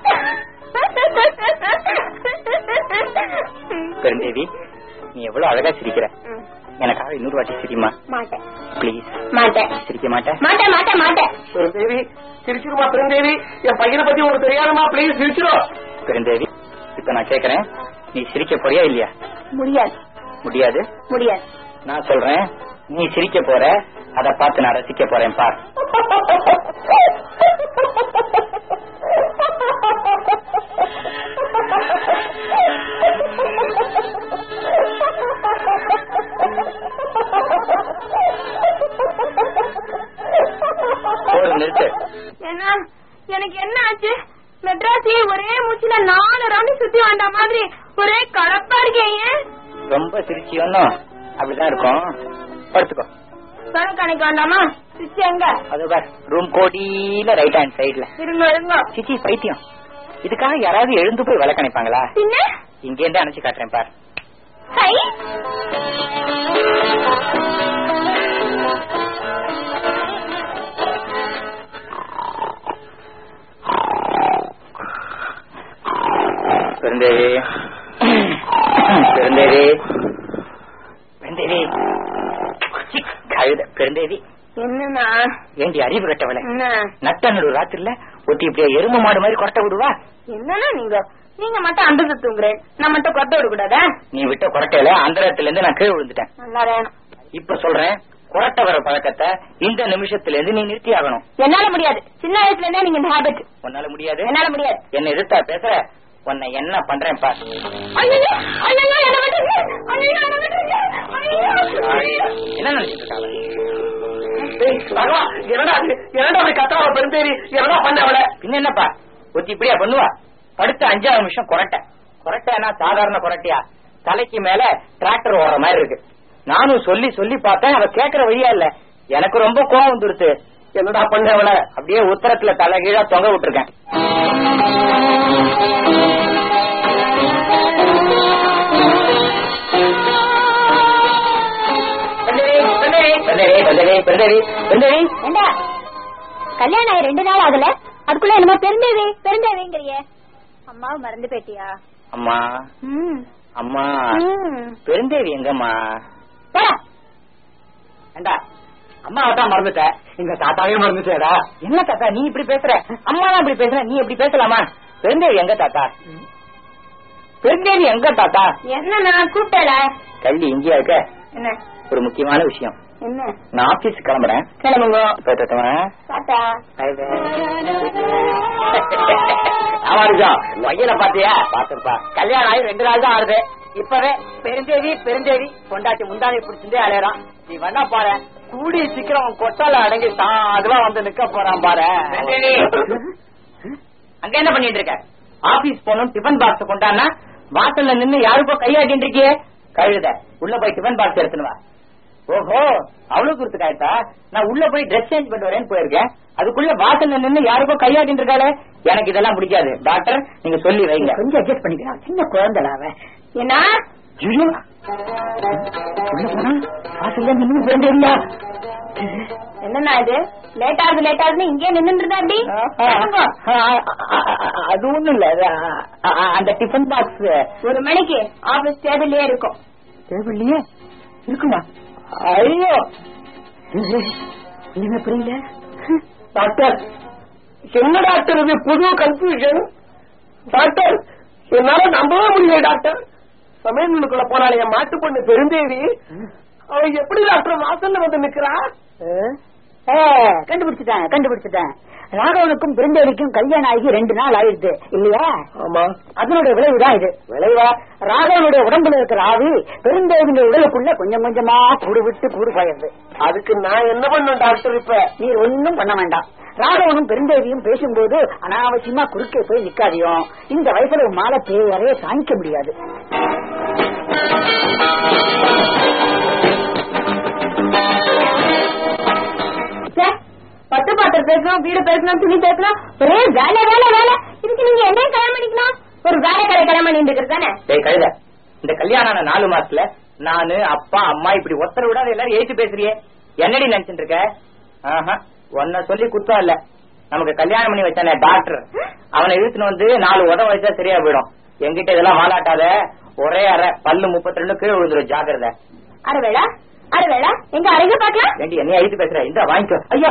[SPEAKER 6] பெருந்தேவி, நீ எவ்வளவு அழகா சிரிக்கிற. எனக்காக 100 வாட்டி சிரிமா.
[SPEAKER 2] மாட்டேன்.
[SPEAKER 6] பிளீஸ்.
[SPEAKER 2] மாட்டேன்.
[SPEAKER 6] சிரிக்க மாட்டேன்.
[SPEAKER 2] மாட்டேன் மாட்டேன் மாட்டேன்.
[SPEAKER 3] பெருந்தேவி சிரிச்சிருமா? பெருந்தேவி, என் பையனை பத்தி உங்களுக்கு தெரியாதுமா? பிளீஸ் சிரிச்சிரும்.
[SPEAKER 6] பெருந்தேவி, இப்ப நான் கேக்குறேன், நீ சிரிக்க போறியா இல்லையா?
[SPEAKER 2] முடியாது.
[SPEAKER 6] முடியாது?
[SPEAKER 2] முடியாது.
[SPEAKER 6] நான் சொல்றேன், நீ சிரிக்க போற, அத பார்த்து நான் ரசிக்க போறேன் பார். நிறுத்து.
[SPEAKER 2] எனக்கு என்ன ஆச்சு? மெட்ராஸே ஒரே மூச்சுல 4 ரவுண்டு சுத்தி வந்த மாதிரி ஒரே கலப்பா இருக்கீங்க.
[SPEAKER 6] ரொம்ப சிரிச்சியோன்னு அப்படிதான் இருக்கும். படுத்துக்கோ.
[SPEAKER 2] கணக்கு வேண்டாமா? சுத்தி எங்க?
[SPEAKER 6] அது பார், ரூம் கோடியில ரைட் ஹேண்ட் சைடுல.
[SPEAKER 2] இருங்க இருங்க.
[SPEAKER 6] சிச்சி பைத்தியம், இதுக்காக யாராவது எழுந்து போய் விளக்கணிப்பாங்களா?
[SPEAKER 2] பின்ன
[SPEAKER 6] இங்கே இருந்து அணைச்சு காட்டுறேன் பார். பெருந்தேவி, பெருந்தேவி, பெருந்தேவி, கழுத. பெருந்தேவி,
[SPEAKER 2] என்னன்னா
[SPEAKER 6] ஏண்டி அறிவு கட்டவளை? நட்டனோட ராத்திரில ஒட்டி இப்படியா எரும மாடு மாதிரி கொரட்டை விடுவா?
[SPEAKER 2] என்னன்னா நீங்க மட்டும் அந்தத்தை தூங்குறேன், நான் மட்டும் கொரட்டை விட கூடாதா?
[SPEAKER 6] நீ விட்ட கொரட்டையில அந்தரத்துல இருந்து நான் கீழே விழுந்துட்டேன். இப்ப சொல்றேன், கொரட்டை வர பழக்கத்தை இந்த நிமிஷத்துல இருந்து நீ நிறுத்தி ஆகணும்.
[SPEAKER 2] என்னால முடியாது. சின்ன வயசுல இருந்தே நீங்க இந்த ஹேபிட்.
[SPEAKER 6] உன்னால முடியாது?
[SPEAKER 2] என்னால முடியாது.
[SPEAKER 6] என்ன எதிர்த்தா பேசுற? உன்னை என்ன பண்றேன் பார். என்ன நினைச்சிட்டு பின்ன என்னப்பா ஒத்தி இப்படியா பண்ணுவா? அடுத்த 5 நிமிஷம் கொரட்டை, கொரட்டைனா சாதாரண கொரட்டையா? தலைக்கு மேல டிராக்டர் ஓடுற மாதிரி இருக்கு. நானும் சொல்லி சொல்லி பார்த்தேன், அவ கேக்குற வழியா இல்ல. எனக்கு ரொம்ப கோவம் வந்துருச்சு. என்னடா பண்ண அவளை அப்படியே உத்தரத்துல தலைகீழா தொங்க விட்டுருக்கேன்.
[SPEAKER 2] கல்யாணம் 2 நாள் ஆகல, அதுக்குள்ள என்னமோ பெருந்தேவிங்கிறிய. அம்மாவை மறந்து போயிட்டியா?
[SPEAKER 6] அம்மா அம்மா பெருந்தேவி எங்கம்மா?
[SPEAKER 1] ஏண்டா அம்மாவை தான் மறந்துட்ட, எங்க தாத்தாவே மறந்துட்டேடா.
[SPEAKER 6] என்ன தாத்தா நீ இப்படி பேசுற? அம்மா தான் இப்படி பேசுற, நீ எப்படி பேசலாமா? பெருந்தேவி எங்க தாத்தா? பெருந்தேவி எங்க தாத்தா?
[SPEAKER 2] என்ன நான் கூப்பிட்டல?
[SPEAKER 6] கல்வி இங்கேயா இருக்க?
[SPEAKER 2] என்ன
[SPEAKER 6] ஒரு முக்கியமான விஷயம்.
[SPEAKER 2] என்ன?
[SPEAKER 6] நான் ஆபீஸ் கிளம்புறேன்.
[SPEAKER 2] கிளம்புங்க.
[SPEAKER 1] பையனை பாத்தியா? பாத்துப்பா. கல்யாணம் ஆகி 2 நாள் தான் ஆகுது. இப்பவே பெருந்தேவி கொண்டாட்டி முந்தானி பிடிச்சிருந்தே அலையறான். நீ வேணா பாரு, கூடி சீக்கிரம் கொட்டால அடங்கி அதுவா வந்து நிக்க போறான் பாரு.
[SPEAKER 6] அங்க என்ன பண்ணிட்டு இருக்க? ஆபீஸ் போனும் டிபன் பாக்ஸ் கொண்டானா வாசல்ல நின்னு யாருக்கோ கையாட்டின்னு இருக்கியே. கழுத உள்ள போய் டிபன் பாக்ஸ் எடுத்துன்னு வா. ஓஹோ அவ்வளவு தூரத்துக்காயிட்டா? நான் உள்ள போய் ட்ரெஸ் சேஞ்ச் பண்ண வரேன்னு போயிருக்கேன். அதுக்குள்ள வாசல்ல நின்னு யாருக்கோ கையாட்டின்னு இருக்காளே. எனக்கு இதெல்லாம் பிடிக்காது டாக்டர், நீங்க சொல்லி வைங்க.
[SPEAKER 4] கொஞ்சம் அட்ஜஸ்ட் பண்ணிக்கலாம், சின்ன குழந்தைலாவ.
[SPEAKER 2] என்ன
[SPEAKER 4] வாசல்ல நின்னு வேண்டியா?
[SPEAKER 2] என்னன்னா இது லேட் ஆகுது இங்கே நின்று இருந்தா அப்படி?
[SPEAKER 4] அது ஒண்ணும் இல்ல, அந்த டிஃபன் பாக்ஸ்
[SPEAKER 2] 1 மணிக்கு ஆபீஸ் டேபிள்லயே இருக்கும்.
[SPEAKER 4] டேபிள்லயே இருக்குமா? ஐயோ என்ன புரியல
[SPEAKER 3] டாக்டர். என்ன டாக்டர் இது புது கன்ஃபியூஷன்? டாக்டர் என்னால நம்பவே முடியல டாக்டர். சமையலுக்குள்ள போனாலே என் மாட்டு பொண்ணு பெருந்தேவி, அவ எப்படி டாக்டர் வாசல்ல வந்து நிக்கிறா?
[SPEAKER 4] கண்டுபிடிச்சிட்டேன். ராகவனுக்கும் பெருந்தேவிக்கும் கல்யாணம் ஆகி 2 நாள் ஆயிடுது இல்லையா?
[SPEAKER 3] ஆமா.
[SPEAKER 4] அதனுடைய விளைவுதான் இது.
[SPEAKER 3] விளைவா?
[SPEAKER 4] ராகவனுடைய உடம்புல இருக்கிற ஆவி பெருந்தேவிங்க உடலுக்குள்ள கொஞ்சம் கொஞ்சமா கூடு விட்டு கூடு போயிருது.
[SPEAKER 3] அதுக்கு நான் என்ன பண்ணும் டாக்டர்? இப்ப
[SPEAKER 4] நீ ஒன்னும் பண்ண வேண்டாம். ராகவனும் பெருந்தேவியும் பேசும்போது அனாவசியமா குறுக்கே போய் நிக்காதியும். இந்த வயசுல மாலை பேரையே தாங்கிக்க முடியாது.
[SPEAKER 2] பத்து பாத்திரம் பேசணும், வீடு பேசணும், துணி பேசணும், ஒரே வேலை இதுக்கு நீங்க என்ன கல்யாணம் பண்ணிக்கலாம்? ஒரு வேலைக்காரை கல்யாணம் பண்ணிட்டு இருக்கிறது தானே?
[SPEAKER 6] கழுத, இந்த கல்யாணம் 4 மாசத்துல நானு அப்பா அம்மா இப்படி ஒருத்தர விடாத எல்லாரும் ஏற்று பேசுறியே. என்னடி நினைச்சிட்டு இருக்க? உன்ன சொல்லி குத்தம் இல்ல. நமக்கு கல்யாணம் பண்ணி வச்சானே டாக்டர், அவனை இழுத்துன்னு வந்து 4 உதவ வச்சா சரியா போயிடும். என்கிட்ட இதெல்லாம் வாலாட்டாத. ஒரே அரை பல்லு 32 கீழே விழுந்துரும், ஜாக்கிரதை.
[SPEAKER 2] அரைவேளா எங்க அரைங்க பாக்கலாம்.
[SPEAKER 6] ஏண்டி என்ன ஐத்து பேசுற? இந்த வாங்கிக்கோ.
[SPEAKER 2] ஐயோ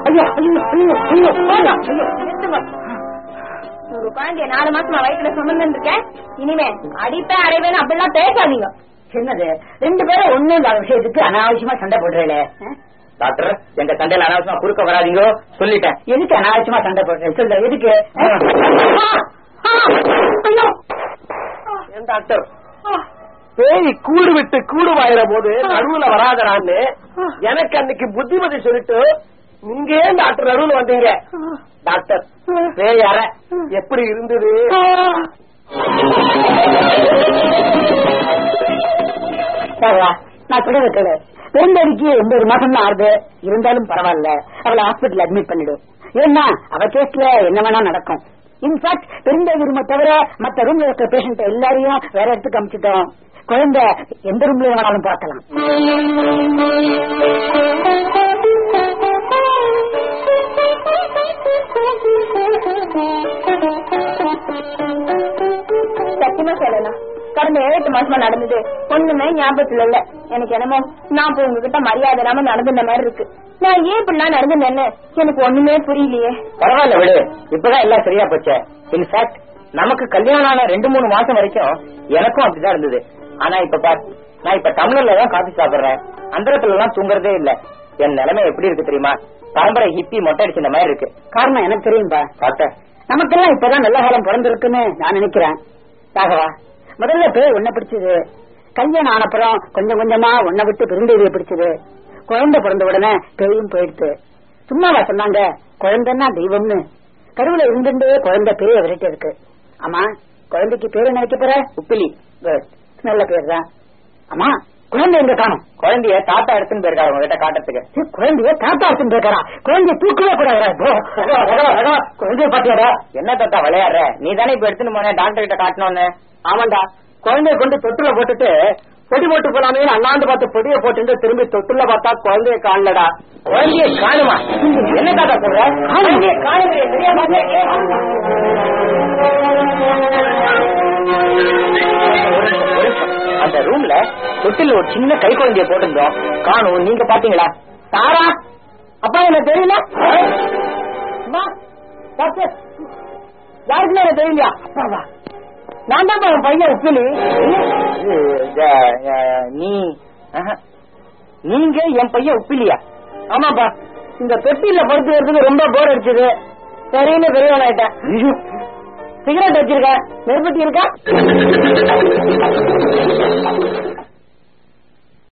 [SPEAKER 2] உங்க குழந்தைய 4 மாசமா வயிற்றுல சுமந்து இருக்கேன். இனிமே அடிப்பேன் அரைவேன்னு அப்படிலாம் பேசாதீங்க.
[SPEAKER 4] என்னது 2 பேரும் ஒண்ணும் இல்லாத விஷயத்துக்கு அனாவசியமா சண்டை போடுறேன்.
[SPEAKER 6] டாக்டர் எங்க சண்டையில அனாவசியமா குறுக்க வராதீங்க சொல்லிட்டேன்.
[SPEAKER 4] எதுக்கு அனாவசியமா சண்டை போடுறேன் சொல்ல? எதுக்கு?
[SPEAKER 3] டாக்டர் பேய் கூடு விட்டு கூடு வாயிற போது நடுவுல வராதரான்னு எனக்கு அன்னைக்கு புத்திமதி சொல்லிட்டு நீங்க ஏன் டாக்டர் நடுவுல வந்தீங்க? டாக்டர் பேய் அற எப்படி இருந்தது?
[SPEAKER 4] நான் சொல்ல வைக்கல. பெருந்தேவிக்கு 9 மாசம் தான் ஆகுது. இருந்தாலும் பரவாயில்ல, அவளை ஹாஸ்பிட்டல் அட்மிட் பண்ணிடும். ஏன்னா அவ கேஸ்ல என்ன வேணா நடக்கும். இன்ஃபேக்ட் பெருந்தேவி ரூமை தவிர மத்த ரூம்ல இருக்கிற பேஷண்ட் எல்லாரையும் வேற இடத்துக்கு அனுப்பிச்சிட்டோம். குழந்தை எந்த ரூம்ல வேணாலும் பார்க்கலாம்.
[SPEAKER 2] சத்தியமா சொல்லலாம், கடந்த 7-8 மாசமா நடந்தது ஒண்ணுமே ஞாபகத்துல இல்ல. எனக்கு என்னமோ நான் இப்ப உங்ககிட்ட மரியாதை இல்லாம நடந்துட்ட மாதிரி இருக்கு. நான் ஏன் இப்படிலாம் நடந்துட்டேன்னு எனக்கு ஒண்ணுமே புரியலையே.
[SPEAKER 6] பரவாயில்ல விடு, இப்பதான் எல்லாம் சரியா போச்சு. இன்ஃபேக்ட் நமக்கு கல்யாணம் ஆன 2-3 மாசம் வரைக்கும் எனக்கும் அப்படிதான் இருந்தது. ஆனா இப்ப பாரு, நான் இப்ப டம்ளர்ல தான் காஃபி சாப்பிடுறேன், அந்தரத்துல எல்லாம் தூங்குறதே இல்ல. என் நிலைமை எப்படி இருக்கு தெரியுமா? பரம்பரை ஹிப்பி மொட்டை அடிச்ச மாதிரி இருக்கு.
[SPEAKER 4] காரணம் எனக்கு தெரியும்பா
[SPEAKER 6] டாக்டர்.
[SPEAKER 4] நமக்கெல்லாம் இப்பதான் நல்ல காலம் பிறந்திருக்குன்னு நான் நினைக்கிறேன். ராகவா, முதல்ல பேய் உன்னை பிடிச்சது. கல்யாணம் ஆனப்புறம் கொஞ்சம் கொஞ்சமா உன்னை விட்டு பெருந்தேவியை பிடிச்சது. குழந்தை பிறந்த உடனே பேயும் போயிடுத்து. சும்மாவா சொன்னாங்க குழந்தைன்னா தெய்வம்னு? கருவுல இருந்துட்டே குழந்தை பேய விரட்டி இருக்கு. ஆமா, குழந்தைக்கு பேரு நினைக்க போற? உப்பிலி. நல்ல பேர் தான். ஆமா, குழந்தை எங்க காணும்? குழந்தைய தாத்தா எடுத்துன்னு போயிருக்காரு உங்ககிட்ட காட்டுறதுக்கு. குழந்தைய தாத்தா எடுத்துன்னு போயிருக்காரா? குழந்தைய தூக்கவே கூடாது. குழந்தைய பாத்தியாடா? என்ன தாத்தா விளையாடுற? நீ தானே இப்ப எடுத்துன்னு போன டாக்டர் கிட்ட காட்டணும்னு. ஆமாண்டா, குழந்தைய கொண்டு தொட்டுல போட்டுட்டு பொடி போட்டு போலாமே அண்ணாந்து பார்த்து பொடியை போட்டு திரும்பி தொட்டுல பார்த்தா குழந்தைய காணலடா. குழந்தைய காணுமா? என்ன தாத்தா சொல்ற? குழந்தைய காணுமே தெரியாம. அந்த ரூம்ல தொட்டில ஒரு சின்ன கை குழந்தைய போட்டிருந்தோம், காணும். நீங்க பாத்தீங்களா? தாரா அப்பா எனக்கு தெரியல. யாருக்குமே எனக்கு தெரியலையா? அப்பாவா? நான் தான் உன் பையன் உப்பிலி. நீங்க என் பையன் உப்பிலியா? ஆமாப்பா, இந்த தொட்டில படுத்து வரதுக்கு ரொம்ப போர் அடிச்சது. சரின்னு பெரியவன் ஆயிட்டேன். சிகரெட் வச்சிருக்கேன், நெருப்பட்டி இருக்கா?